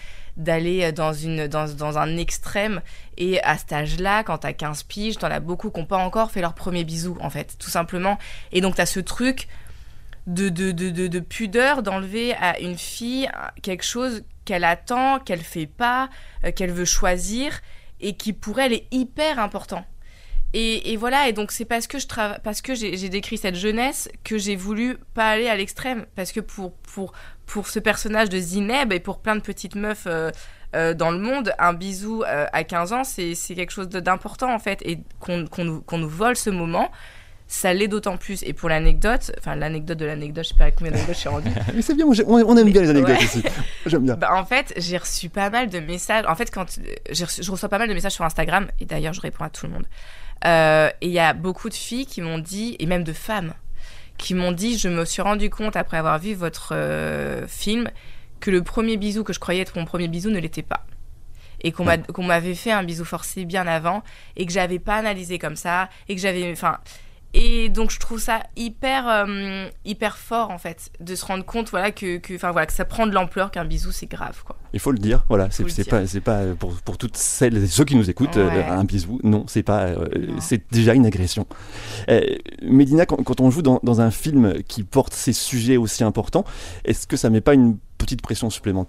dans un extrême. Et à cet âge-là, quand t'as 15 piges, t'en as beaucoup qui n'ont pas encore fait leur premier bisou en fait, tout simplement. Et donc t'as ce truc de pudeur d'enlever à une fille quelque chose qu'elle attend, qu'elle fait pas, qu'elle veut choisir et qui pour elle est hyper important. Et voilà, et donc c'est parce que j'ai décrit cette jeunesse que j'ai voulu pas aller à l'extrême, parce que pour ce personnage de Zineb et pour plein de petites meufs dans le monde, un bisou à 15 ans c'est quelque chose d'important en fait, et qu'on nous vole ce moment. Ça l'est d'autant plus. Et pour l'anecdote, de l'anecdote, je sais pas à combien d'anecdotes je suis rendue. Mais c'est bien, on aime bien les anecdotes ici. J'aime bien. En fait, j'ai reçu pas mal de messages. En fait, je reçois pas mal de messages sur Instagram, et d'ailleurs, je réponds à tout le monde. Et il y a beaucoup de filles qui m'ont dit, et même de femmes, qui m'ont dit, je me suis rendu compte après avoir vu votre film, que le premier bisou que je croyais être mon premier bisou ne l'était pas. Et qu'on m'avait fait un bisou forcé bien avant, et que j'avais pas analysé comme ça, et que j'avais... Et donc je trouve ça hyper fort en fait de se rendre compte que ça prend de l'ampleur, qu'un bisou c'est grave quoi. Il faut le dire, voilà, c'est pas pour toutes celles et ceux qui nous écoutent un bisou, non, c'est pas c'est déjà une agression. Mélina, quand on joue dans un film qui porte ces sujets aussi importants, est-ce que ça met pas une petite pression supplémentaire ?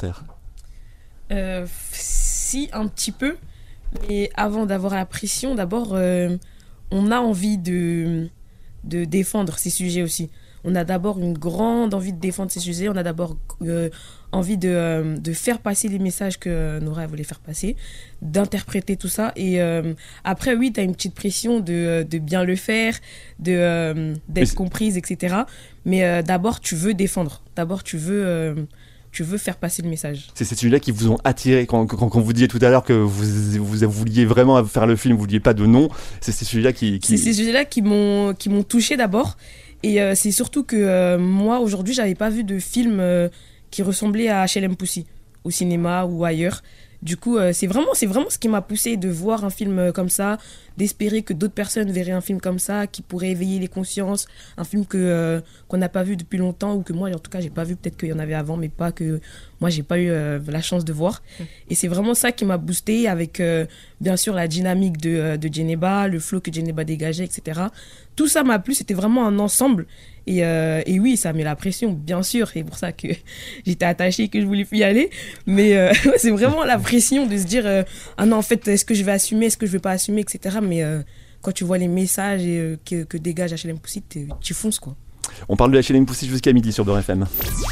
Si, un petit peu, mais avant d'avoir la pression, d'abord on a envie de défendre ces sujets aussi. On a d'abord une grande envie de défendre ces sujets. On a d'abord envie de faire passer les messages que Nora voulait faire passer, d'interpréter tout ça. Et après, oui, tu as une petite pression de bien le faire, d'être comprise, etc. Mais d'abord, tu veux défendre. D'abord, tu veux faire passer le message. C'est ces sujets-là qui vous ont attiré quand vous disiez tout à l'heure que vous vouliez vraiment faire le film, vous vouliez pas de nom. C'est ces sujets-là qui... C'est ces sujets-là qui m'ont touché d'abord. Et c'est surtout que moi, aujourd'hui, j'avais pas vu de film qui ressemblait à HLM Pussy au cinéma ou ailleurs. Du coup, c'est vraiment ce qui m'a poussé de voir un film comme ça, d'espérer que d'autres personnes verraient un film comme ça, qui pourrait éveiller les consciences, un film qu'on n'a pas vu depuis longtemps, ou que moi, en tout cas, j'ai pas vu, peut-être qu'il y en avait avant, mais pas que moi, j'ai pas eu la chance de voir. Et c'est vraiment ça qui m'a boosté, avec bien sûr la dynamique de Djeneba, le flow que Djeneba dégageait, etc. Tout ça m'a plu, c'était vraiment un ensemble. Et oui, ça met la pression, bien sûr. C'est pour ça que j'étais attachée, que je voulais plus y aller. Mais c'est vraiment la pression de se dire ah non, en fait, est-ce que je vais assumer, est-ce que je vais pas assumer, etc. Mais quand tu vois les messages que dégage HLM Pussy, tu fonces, quoi. On parle de HLM Pussy jusqu'à midi sur Beurre FM.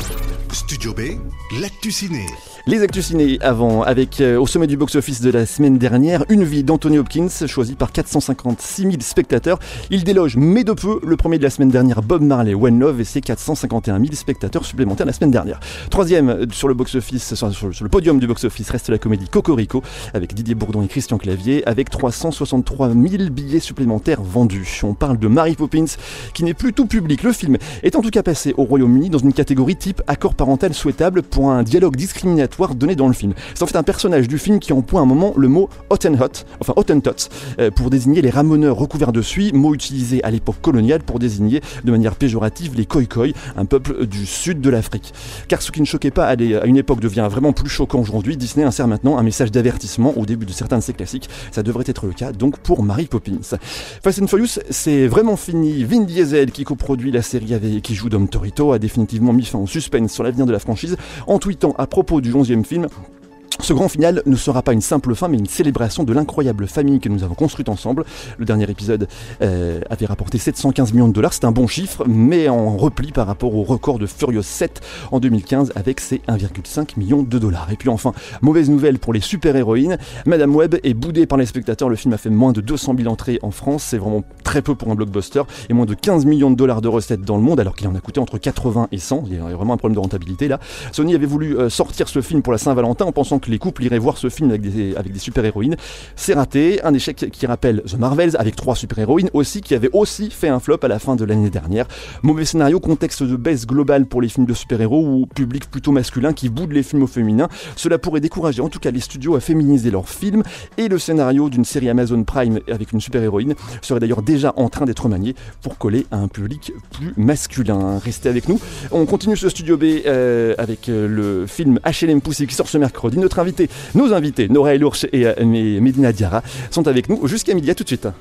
Studio B, l'actu ciné. Les actus ciné avant, avec au sommet du box-office de la semaine dernière, Une vie d'Anthony Hopkins, choisi par 456 000 spectateurs. Il déloge, mais de peu, le premier de la semaine dernière, Bob Marley, One Love, et ses 451 000 spectateurs supplémentaires la semaine dernière. Troisième sur le box-office, sur le podium du box-office, reste la comédie Cocorico, avec Didier Bourdon et Christian Clavier, avec 363 000 billets supplémentaires vendus. On parle de Mary Poppins, qui n'est plus tout public. Le film est en tout cas passé au Royaume-Uni dans une catégorie type accord parental souhaitable pour un dialogue discriminatoire donné dans le film. C'est en fait un personnage du film qui emploie un moment le mot Hottentots, pour désigner les ramoneurs recouverts de suie, mot utilisé à l'époque coloniale pour désigner de manière péjorative les Khoikhoi, un peuple du sud de l'Afrique. Car ce qui ne choquait pas à une époque devient vraiment plus choquant aujourd'hui. Disney insère maintenant un message d'avertissement au début de certains de ses classiques. Ça devrait être le cas donc pour Mary Poppins. Fast and Furious, c'est vraiment fini. Vin Diesel, qui coproduit la série et qui joue Dom Toretto, a définitivement mis fin au suspense sur l'avenir de la franchise en tweetant à propos du 11e film: ce grand final ne sera pas une simple fin, mais une célébration de l'incroyable famille que nous avons construite ensemble. Le dernier épisode avait rapporté 715 millions de dollars, c'est un bon chiffre, mais en repli par rapport au record de Furious 7 en 2015 avec ses 1,5 million de dollars. Et puis enfin, mauvaise nouvelle pour les super-héroïnes, Madame Web est boudée par les spectateurs. Le film a fait moins de 200 000 entrées en France, c'est vraiment très peu pour un blockbuster, et moins de 15 millions de dollars de recettes dans le monde, alors qu'il en a coûté entre 80 et 100. Il y a vraiment un problème de rentabilité là. Sony avait voulu sortir ce film pour la Saint-Valentin en pensant que les couples iraient voir ce film avec des super-héroïnes. C'est raté, un échec qui rappelle The Marvels avec 3 super-héroïnes aussi, qui avait aussi fait un flop à la fin de l'année dernière. Mauvais scénario, contexte de baisse globale pour les films de super-héros ou public plutôt masculin qui boude les films au féminin. Cela pourrait décourager en tout cas les studios à féminiser leurs films, et le scénario d'une série Amazon Prime avec une super-héroïne serait d'ailleurs déjà en train d'être manié pour coller à un public plus masculin. Restez avec nous, on continue ce Studio B avec le film HLM Pussy qui sort ce mercredi. Nos invités, Nora El-Ourch et Medina Diarra, sont avec nous jusqu'à midi. À tout de suite.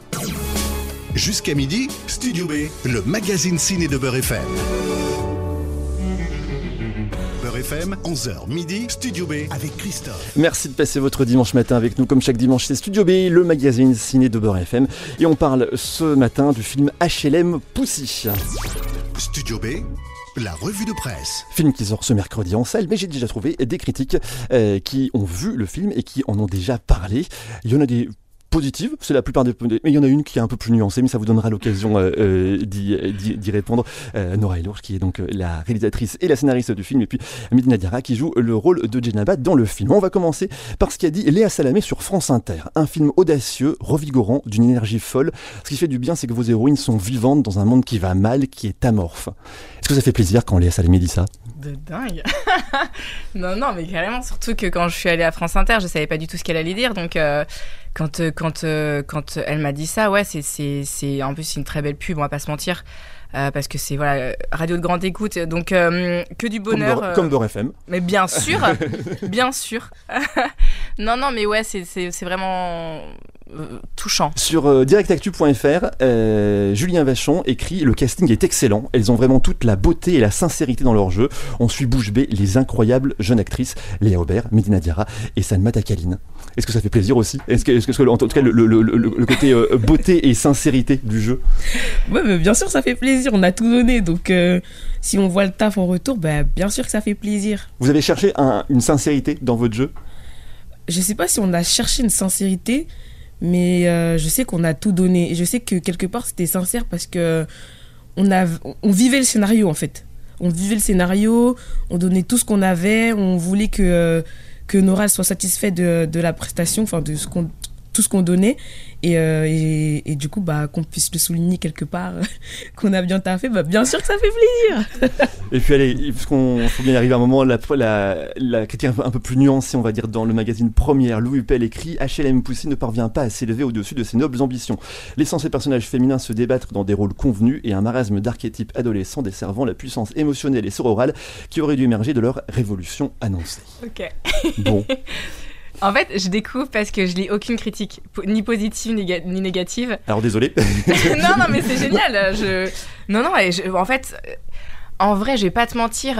Jusqu'à midi, Studio B, le magazine ciné de Beurre FM. Beurre FM, 11h midi, Studio B avec Christophe. Merci de passer votre dimanche matin avec nous. Comme chaque dimanche, c'est Studio B, le magazine ciné de Beurre FM. Et on parle ce matin du film HLM Pussy. Studio B, la revue de presse. Film qui sort ce mercredi en salle, mais j'ai déjà trouvé des critiques qui ont vu le film et qui en ont déjà parlé. Il y en a des positives, c'est la plupart des... Mais il y en a une qui est un peu plus nuancée, mais ça vous donnera l'occasion d'y répondre. Nora El-Ourch, qui est donc la réalisatrice et la scénariste du film, et puis Medina Diarra, qui joue le rôle de Djenaba dans le film. On va commencer par ce qu'a dit Léa Salamé sur France Inter. Un film audacieux, revigorant, d'une énergie folle. Ce qui fait du bien, c'est que vos héroïnes sont vivantes dans un monde qui va mal, qui est amorphe. Est-ce que ça fait plaisir quand Léa Salamé dit ça ? De dingue. Non, mais carrément, surtout que quand je suis allée à France Inter, je savais pas du tout ce qu'elle allait dire, donc quand elle m'a dit ça, ouais, c'est en plus c'est une très belle pub, on va pas se mentir, parce que c'est voilà, radio de grande écoute, donc que du bonheur. Comme Beurre FM. Mais bien sûr, bien sûr. Non, mais ouais, c'est vraiment touchant. Sur directactu.fr, Julien Vachon écrit: le casting est excellent, elles ont vraiment toute la beauté et la sincérité dans leur jeu. On suit bouche bée les incroyables jeunes actrices Léa Aubert, Medina Diarra et Salma Takaline. Est-ce que ça fait plaisir aussi ? Est-ce que en tout cas le côté beauté et sincérité du jeu ? Ouais, mais bien sûr ça fait plaisir, on a tout donné, donc si on voit le taf en retour, bien sûr que ça fait plaisir. Vous avez cherché une sincérité dans votre jeu ? Je sais pas si on a cherché une sincérité, mais je sais qu'on a tout donné, et je sais que quelque part c'était sincère parce que on vivait le scénario en fait. On vivait le scénario, on donnait tout ce qu'on avait, on voulait que Nora soit satisfaite de la prestation, enfin de tout ce qu'on donnait, et du coup qu'on puisse le souligner quelque part, qu'on a bien taffé, bien sûr que ça fait plaisir. Et puis allez, parce qu'on faut bien arriver à un moment, la critique un peu plus nuancée, on va dire, dans le magazine Première, Louis Huppel écrit: HLM Pussy ne parvient pas à s'élever au-dessus de ses nobles ambitions, laissant ses personnages féminins se débattre dans des rôles convenus et un marasme d'archétypes adolescents desservant la puissance émotionnelle et sororale qui aurait dû émerger de leur révolution annoncée. Ok. Bon. En fait, je découvre parce que je lis aucune critique, ni positive ni négative. Alors désolé. non, mais c'est génial. En fait, en vrai, je vais pas te mentir,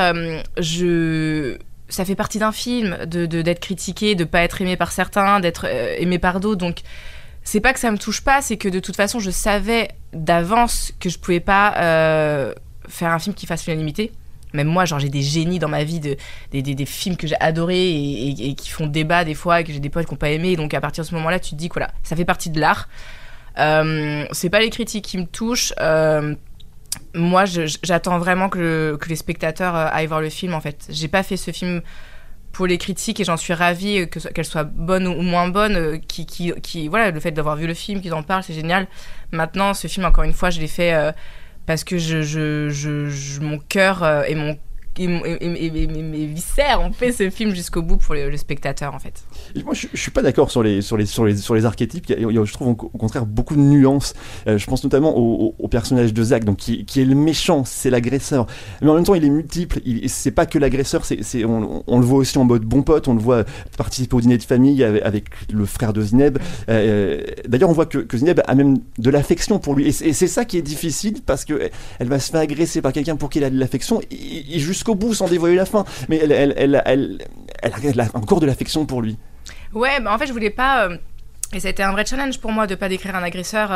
ça fait partie d'un film d'être critiqué, de pas être aimé par certains, d'être aimé par d'autres. Donc, c'est pas que ça me touche pas, c'est que de toute façon, je savais d'avance que je pouvais pas faire un film qui fasse l'unanimité. même moi, genre, j'ai des génies dans ma vie, des films que j'ai adorés et qui font débat des fois, et que j'ai des potes qui n'ont pas aimé. Donc, à partir de ce moment-là, tu te dis que voilà, ça fait partie de l'art. C'est pas les critiques qui me touchent. Moi, j'attends vraiment que les spectateurs aillent voir le film, en fait. J'ai pas fait ce film pour les critiques et j'en suis ravie, qu'elles soient bonnes ou moins bonnes. Voilà, le fait d'avoir vu le film, qu'ils en parlent, c'est génial. Maintenant, ce film, encore une fois, je l'ai fait parce que mon cœur et mes viscères ont fait ce film jusqu'au bout pour le spectateur, en fait. Et moi, je suis pas d'accord sur les archétypes. Il y a, je trouve au contraire beaucoup de nuances. Je pense notamment au personnage de Zach, donc qui est le méchant, c'est l'agresseur. Mais en même temps, il est multiple. C'est pas que l'agresseur. On le voit aussi en mode bon pote. On le voit participer au dîner de famille avec le frère de Zineb. D'ailleurs, on voit que Zineb a même de l'affection pour lui. Et c'est ça qui est difficile parce que elle va se faire agresser par quelqu'un pour qui elle a de l'affection et jusqu'au bout sans dévoiler la fin. Mais elle a encore de l'affection pour lui. Ouais, bah en fait, je voulais pas. Et ça a été un vrai challenge pour moi de pas décrire un agresseur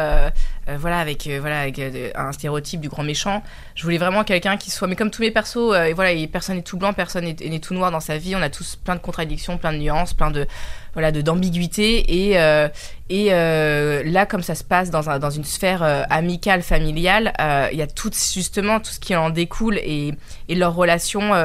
avec un stéréotype du grand méchant. Je voulais vraiment quelqu'un qui soit, mais comme tous mes persos, personne n'est tout blanc, personne n'est tout noir dans sa vie. On a tous plein de contradictions, plein de nuances, plein d'ambiguïté. Et là, comme ça se passe dans une sphère amicale, familiale, il y a tout ce qui en découle et leur relation.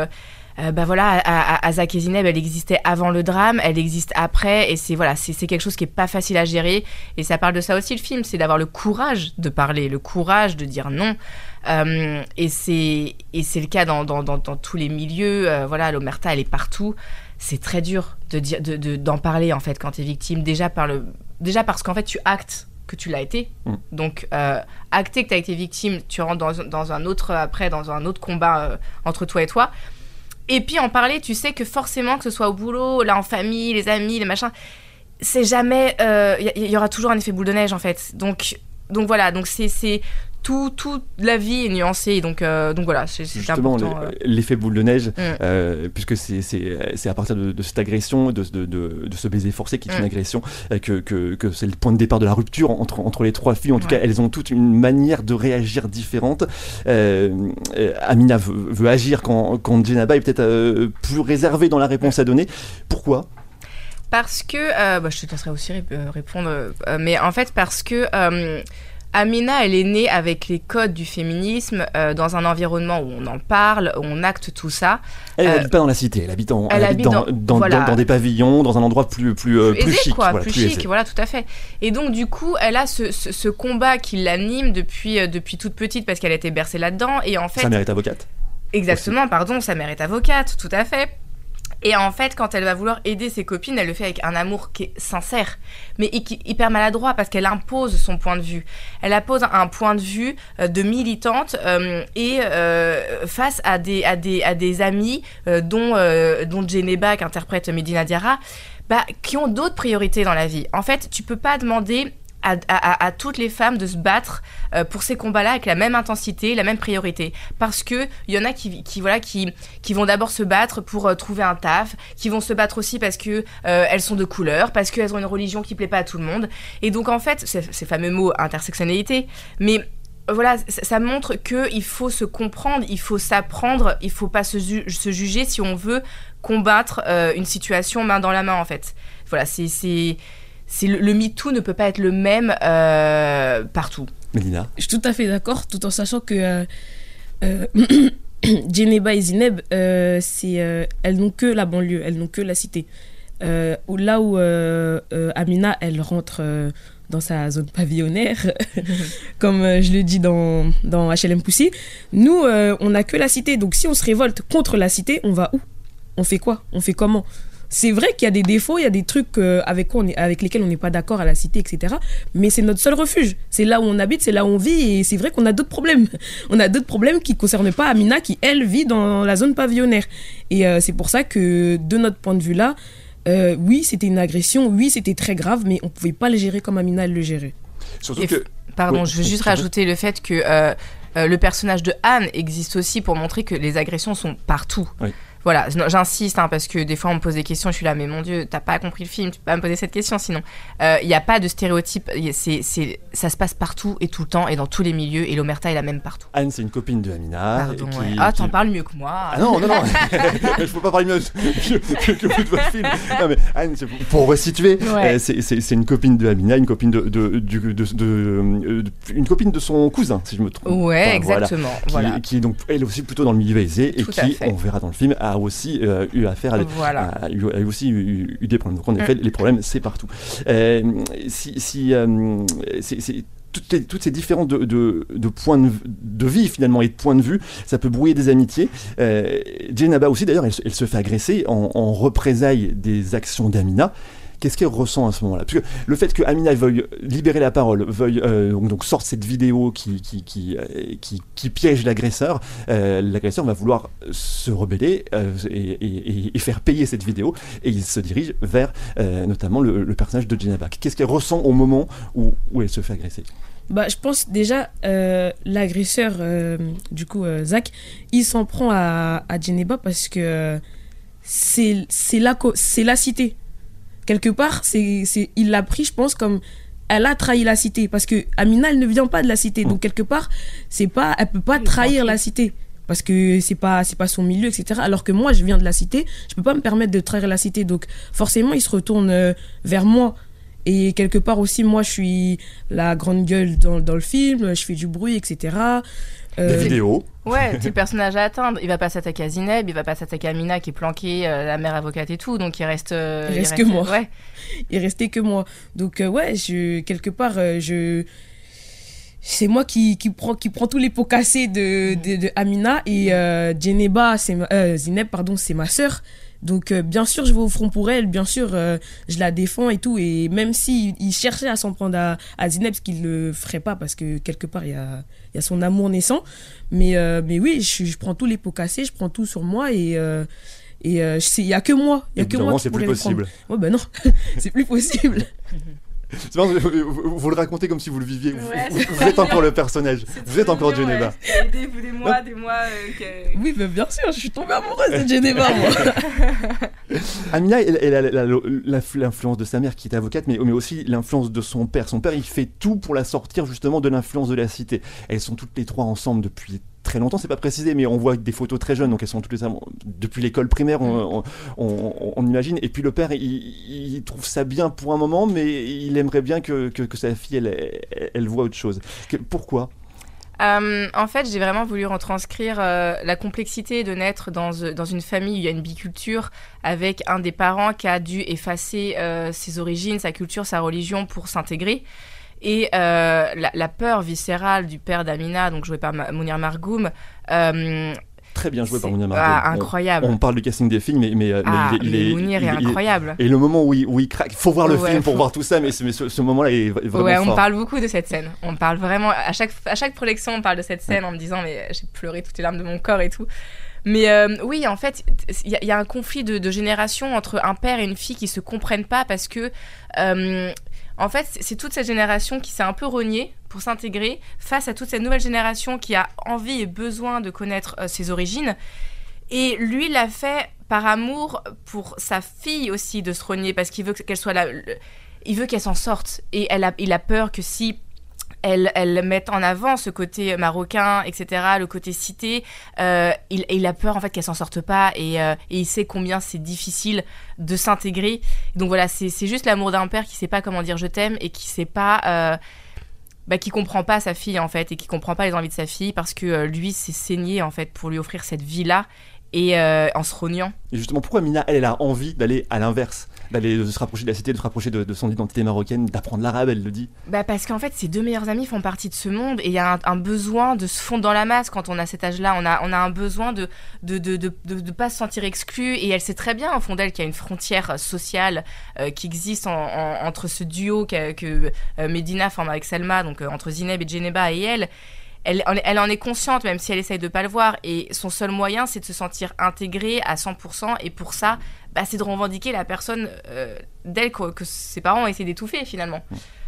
À Zach et Zineb, elle existait avant le drame, elle existe après, et c'est quelque chose qui est pas facile à gérer, et ça parle de ça aussi le film, c'est d'avoir le courage de parler, le courage de dire non, et c'est le cas dans tous les milieux, l'omerta elle est partout, c'est très dur d'en parler en fait quand t'es victime, déjà parce qu'en fait tu actes que tu l'as été, donc acter que t'as été victime, tu rentres dans un autre combat entre toi et toi. Et puis en parler, tu sais que forcément, que ce soit au boulot, là en famille, les amis, les machins, c'est jamais... y aura toujours un effet boule de neige en fait. Donc voilà, donc c'est toute la vie est nuancée, donc voilà, c'est justement important. L'effet boule de neige, puisque c'est à partir de cette agression, de ce baiser forcé qui est une agression, que c'est le point de départ de la rupture entre les trois filles. En tout cas, elles ont toutes une manière de réagir différente. Amina veut agir quand Djenaba est peut-être plus réservée dans la réponse à donner. Pourquoi ? Parce que, je te laisserai aussi répondre, mais en fait parce que Amina, elle est née avec les codes du féminisme, dans un environnement où on en parle, où on acte tout ça. Elle n'habite pas dans la cité, elle habite dans des pavillons, dans un endroit plus chic. Plus chic, voilà, tout à fait. Et donc, du coup, elle a ce combat qui l'anime depuis toute petite, parce qu'elle a été bercée là-dedans. Et en fait, sa mère est avocate. Exactement, aussi. Sa mère est avocate, tout à fait. Et en fait, quand elle va vouloir aider ses copines, elle le fait avec un amour qui est sincère, mais hyper maladroit, parce qu'elle impose son point de vue. Elle impose un point de vue de militante face à des amis dont Djeneba, qui interprète Medina Diarra, qui ont d'autres priorités dans la vie. En fait, tu peux pas demander à toutes les femmes de se battre pour ces combats-là avec la même intensité, la même priorité, parce que il y en a qui vont d'abord se battre pour trouver un taf, qui vont se battre aussi parce que elles sont de couleur, parce qu'elles ont une religion qui plaît pas à tout le monde, et donc en fait ces fameux mots intersectionnalité, mais voilà, ça montre que il faut se comprendre, il faut s'apprendre, il faut pas se juger si on veut combattre une situation main dans la main en fait. Voilà, le MeToo ne peut pas être le même partout. Mélina ? Je suis tout à fait d'accord, tout en sachant que Djeneba et Zineb, elles n'ont que la banlieue, elles n'ont que la cité. Là où Amina, elle rentre dans sa zone pavillonnaire, comme je le dis dans HLM Poussy, nous, on n'a que la cité. Donc si on se révolte contre la cité, on va où ? On fait quoi ? On fait comment ? C'est vrai qu'il y a des défauts, il y a des trucs avec lesquels on n'est pas d'accord à la cité, etc. Mais c'est notre seul refuge. C'est là où on habite, c'est là où on vit. Et c'est vrai qu'on a d'autres problèmes. On a d'autres problèmes qui ne concernent pas Amina, qui, elle, vit dans la zone pavillonnaire. Et c'est pour ça que, de notre point de vue-là, oui, c'était une agression. Oui, c'était très grave. Mais on ne pouvait pas le gérer comme Amina, elle le gérait. Surtout que... Pardon, je veux juste rajouter le fait que le personnage de Anne existe aussi pour montrer que les agressions sont partout. Oui. Voilà, j'insiste parce que des fois on me pose des questions, je suis là, mais mon Dieu, t'as pas compris le film, tu peux pas me poser cette question sinon. Il n'y a pas de stéréotype, ça se passe partout et tout le temps et dans tous les milieux et l'omerta est la même partout. Anne, c'est une copine de Amina. Pardon, ouais. T'en parles mieux que moi. Ah non, je peux pas parler mieux que vous de votre film. Non mais Anne, pour resituer, c'est une copine de Amina, une copine une copine de son cousin, si je me trompe. Ouais, enfin, exactement. Voilà. Qui est donc elle aussi plutôt dans le milieu aisé et qui, on verra dans le film, a aussi eu affaire a aussi eu des problèmes. Donc en effet, les problèmes, c'est partout. Toutes ces différences de points de vie finalement et de points de vue, ça peut brouiller des amitiés. Djenaba aussi d'ailleurs, elle se fait agresser en représailles des actions d'Amina. Qu'est-ce qu'elle ressent à ce moment-là ? Parce que le fait que Amina veuille libérer la parole, veuille donc sorte cette vidéo qui piège l'agresseur, l'agresseur va vouloir se rebeller et faire payer cette vidéo, et il se dirige vers notamment le personnage de Djenaba. Qu'est-ce qu'elle ressent au moment où elle se fait agresser ? Je pense déjà l'agresseur, Zach, il s'en prend à Djenaba parce que c'est la cité. Quelque part, il l'a pris, je pense, comme elle a trahi la cité. Parce que Amina, elle ne vient pas de la cité. Donc, quelque part, elle peut pas trahir la cité. Parce que c'est pas son milieu, etc. Alors que moi, je viens de la cité. Je peux pas me permettre de trahir la cité. Donc, forcément, il se retourne vers moi. Et quelque part aussi, moi, je suis la grande gueule dans le film. Je fais du bruit, etc. Des vidéos. Ouais, c'est le personnage à atteindre. Il va pas s'attaquer à Zineb, il va pas s'attaquer à Amina qui est planquée, la mère avocate et tout. Donc il reste que moi. Ouais. Il restait que moi. Donc quelque part, c'est moi qui prend tous les pots cassés de Amina et Zineb, c'est ma sœur. Donc bien sûr je vais au front pour elle, bien sûr je la défends et tout, et même s'il cherchait à s'en prendre à Zineb, ce qu'il le ferait pas parce que quelque part il y a son amour naissant, mais oui, je prends tous les pots cassés, je prends tout sur moi et il y a que moi, c'est plus possible. Ouais non, c'est plus possible. C'est marrant, vous le racontez comme si vous le viviez. Vous êtes encore le personnage. Vous êtes encore Djenaba. Ouais. Des mois. Oui, mais bien sûr, je suis tombée amoureuse de Djenaba, moi. Amina, elle a l'influence de sa mère qui est avocate, mais aussi l'influence de son père. Son père, il fait tout pour la sortir justement de l'influence de la cité. Elles sont toutes les trois ensemble depuis très longtemps, c'est pas précisé, mais on voit des photos très jeunes, donc elles sont toutes les depuis l'école primaire, on imagine. Et puis le père, il trouve ça bien pour un moment, mais il aimerait bien que sa fille, elle voit autre chose. Pourquoi ? En fait, j'ai vraiment voulu retranscrire la complexité de naître dans une famille où il y a une biculture, avec un des parents qui a dû effacer ses origines, sa culture, sa religion pour s'intégrer. Et la peur viscérale du père d'Amina, donc joué par Mounir Margoum, très bien joué par Mounir Margoum. Incroyable. On parle du casting des films, mais Mounir est incroyable. Et le moment où il craque, il faut voir le film pour voir tout ça, mais ce moment-là est vraiment fort. On parle beaucoup de cette scène. On parle vraiment, à chaque projection, on parle de cette scène en me disant, mais j'ai pleuré toutes les larmes de mon corps et tout. Mais oui, en fait, il y a un conflit de génération entre un père et une fille qui se comprennent pas parce que... en fait, c'est toute cette génération qui s'est un peu rognée pour s'intégrer face à toute cette nouvelle génération qui a envie et besoin de connaître ses origines. Et lui, il l'a fait par amour pour sa fille aussi de se rogner parce qu'il veut qu'elle soit là. Il veut qu'elle s'en sorte. Et il a peur que si elle met en avant ce côté marocain, etc., le côté cité, il a peur en fait qu'elle s'en sorte pas et il sait combien c'est difficile de s'intégrer. Donc voilà, c'est juste l'amour d'un père qui sait pas comment dire je t'aime et qui sait pas, qui comprend pas sa fille en fait et qui comprend pas les envies de sa fille parce que lui s'est saigné en fait pour lui offrir cette vie-là et en se rognant. Et justement, pourquoi Mina, elle a envie d'aller à l'inverse, de se rapprocher de la cité, de se rapprocher de son identité marocaine, d'apprendre l'arabe, elle le dit. Parce qu'en fait, ses deux meilleurs amis font partie de ce monde et il y a un besoin de se fondre dans la masse quand on a cet âge-là. On a un besoin de pas se sentir exclu et elle sait très bien au fond d'elle qu'il y a une frontière sociale qui existe entre ce duo que Medina forme avec Salma, donc entre Zineb et Djenaba et elle. Elle en est consciente, même si elle essaye de ne pas le voir. Et son seul moyen, c'est de se sentir intégrée à 100%. Et pour ça, c'est de revendiquer la personne d'elle que ses parents ont essayé d'étouffer, finalement.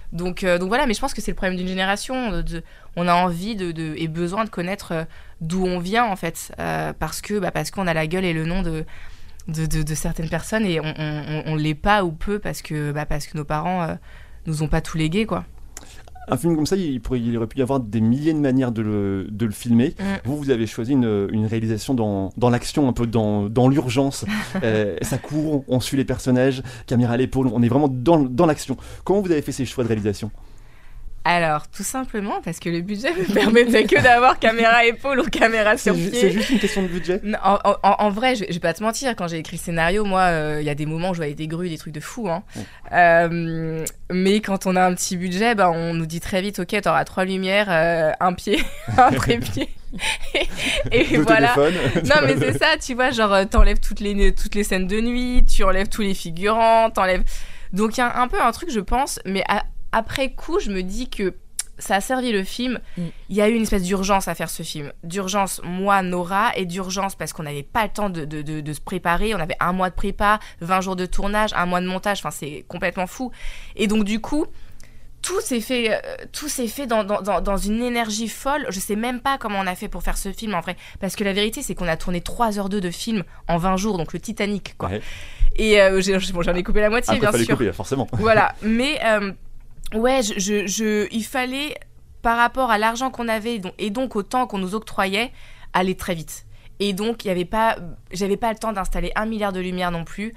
Donc voilà, mais je pense que c'est le problème d'une génération. On a envie et besoin de connaître d'où on vient, en fait, parce qu'on a la gueule et le nom de certaines personnes et on l'est pas ou peu parce que nos parents nous ont pas tout légué, quoi. Un film comme ça, il aurait pu y avoir des milliers de manières de le filmer. Vous avez choisi une réalisation dans l'action, un peu dans l'urgence. Ça court, on suit les personnages, caméra à l'épaule, on est vraiment dans l'action. Comment vous avez fait ces choix de réalisation ? Alors, tout simplement parce que le budget ne permettait que d'avoir caméra à épaule ou caméra sur pied. C'est juste une question de budget ? Non, en vrai, je vais pas te mentir, quand j'ai écrit le scénario, moi, il y a des moments où je voyais des grues, des trucs de fou. Hein. Mais quand on a un petit budget, on nous dit très vite, ok, t'auras 3 lumières, un pied, un trépied. et voilà. Non, mais c'est ça, tu vois, genre, t'enlèves toutes les scènes de nuit, tu enlèves tous les figurants, t'enlèves... Donc, il y a un peu un truc, je pense, mais... Après coup, je me dis que ça a servi le film. Il y a eu une espèce d'urgence à faire ce film. D'urgence, moi, Nora, et d'urgence parce qu'on n'avait pas le temps de se préparer. On avait 1 mois de prépa, 20 jours de tournage, 1 mois de montage. Enfin, c'est complètement fou. Et donc, du coup, tout s'est fait dans une énergie folle. Je sais même pas comment on a fait pour faire ce film, en vrai. Parce que la vérité, c'est qu'on a tourné 3h02 de film en 20 jours. Donc, le Titanic, quoi. Ouais. Et j'en ai coupé la moitié, bien sûr. Après, il fallait couper, forcément. Voilà. Mais... ouais, il fallait, par rapport à l'argent qu'on avait et donc au temps qu'on nous octroyait, aller très vite. Et donc, j'avais pas le temps d'installer 1 milliard de lumières non plus.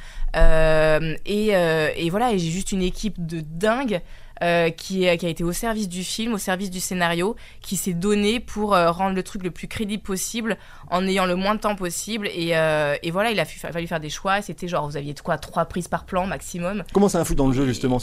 Et voilà, et j'ai juste une équipe de dingue qui a été au service du film, au service du scénario, qui s'est donné pour rendre le truc le plus crédible possible en ayant le moins de temps possible. Et voilà, il a fallu faire des choix. C'était genre, vous aviez 3 prises par plan maximum. Comment ça influe dans le jeu, justement,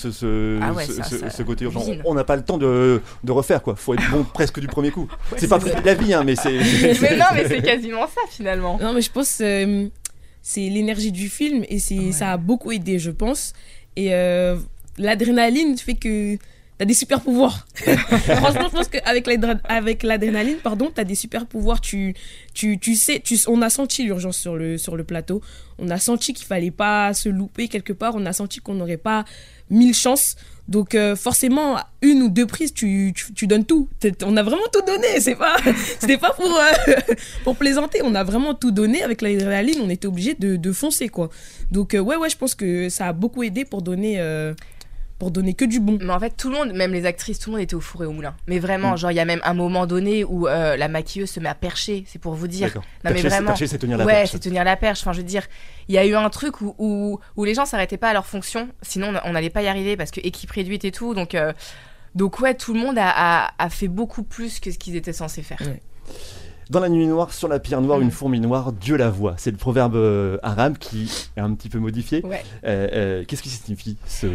ce côté urgent ? On n'a pas le temps de refaire, quoi. Faut être bon presque du premier coup. Ouais, c'est pas la vie, hein, mais c'est... Mais non, mais c'est quasiment ça, finalement. Non, mais je pense que c'est l'énergie du film et ça a beaucoup aidé, je pense. Et... l'adrénaline fait que t'as des super pouvoirs. Franchement, je pense qu'avec l'adrénaline, t'as des super pouvoirs. Tu sais, on a senti l'urgence sur le plateau. On a senti qu'il fallait pas se louper quelque part. On a senti qu'on n'aurait pas 1000 chances. Donc forcément, 1 ou 2 prises, tu donnes tout. On a vraiment tout donné. C'était pas pour plaisanter. On a vraiment tout donné. Avec l'adrénaline, on était obligé de foncer, quoi. Donc ouais, je pense que ça a beaucoup aidé pour donner que du bon. Mais en fait, tout le monde, même les actrices, tout le monde était au four et au moulin. Mais vraiment, genre, il y a même un moment donné où la maquilleuse se met à percher, c'est pour vous dire. D'accord. Non, mais vraiment. Percher, c'est tenir la perche. Ouais, c'est tenir la perche. Enfin, je veux dire, il y a eu un truc où les gens s'arrêtaient pas à leur fonction, sinon on n'allait pas y arriver parce que équipe réduite et tout. Donc ouais, tout le monde a fait beaucoup plus que ce qu'ils étaient censés faire. Ouais. Dans la nuit noire, sur la pierre noire, une fourmi noire, Dieu la voit. C'est le proverbe arabe qui est un petit peu modifié. Ouais. Qu'est-ce qui signifie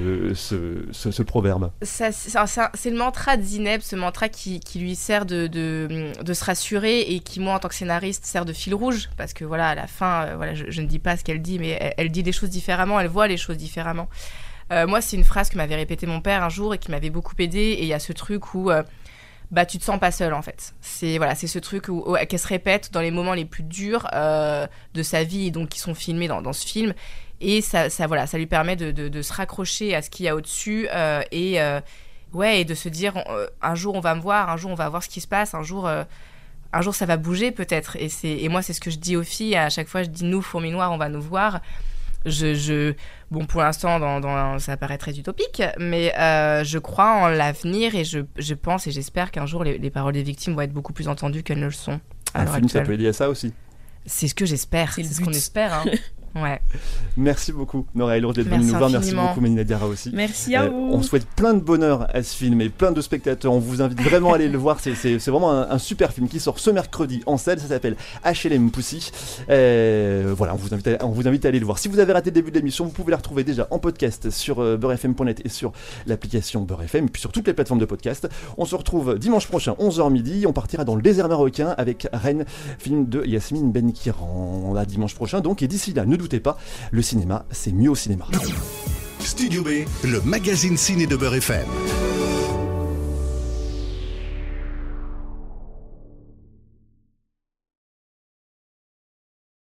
ce proverbe ? C'est le mantra de Zineb, ce mantra qui lui sert de se rassurer et qui, moi, en tant que scénariste, sert de fil rouge. Parce que voilà, à la fin, je ne dis pas ce qu'elle dit, mais elle dit les choses différemment, elle voit les choses différemment. Moi, c'est une phrase que m'avait répétée mon père un jour et qui m'avait beaucoup aidée. Et il y a ce truc où... tu te sens pas seul, en fait. C'est ce truc qu'elle se répète dans les moments les plus durs de sa vie, et donc qui sont filmés dans ce film. Et ça lui permet de se raccrocher à ce qu'il y a au-dessus et de se dire un jour on va me voir, un jour on va voir ce qui se passe, un jour ça va bouger peut-être. Et moi, c'est ce que je dis aux filles. À chaque fois, je dis nous, fourmis noires, on va nous voir. Bon, pour l'instant, ça paraît très utopique, mais je crois en l'avenir et je pense et j'espère qu'un jour, les paroles des victimes vont être beaucoup plus entendues qu'elles ne le sont. Un film, ça peut aider à ça aussi. C'est ce que j'espère, c'est ce qu'on espère. Hein. Ouais. Merci beaucoup Nora Elroche d'être venue nous voir. Merci beaucoup Mélina Diarra aussi. Merci à vous. On souhaite plein de bonheur à ce film et plein de spectateurs. On vous invite vraiment à aller le voir. C'est vraiment un super film qui sort ce mercredi en salle. Ça s'appelle HLM Pussy. Voilà, on vous invite à aller le voir. Si vous avez raté le début de l'émission, vous pouvez la retrouver déjà en podcast sur beurrefm.net et sur l'application Beurre FM et puis sur toutes les plateformes de podcast. On se retrouve dimanche prochain 11h midi. On partira dans le désert marocain avec Rennes, film de Yasmine Benkiran. À dimanche prochain donc, et d'ici là, ne doutez pas, le cinéma, c'est mieux au cinéma. Studio B, le magazine ciné de Beurre FM.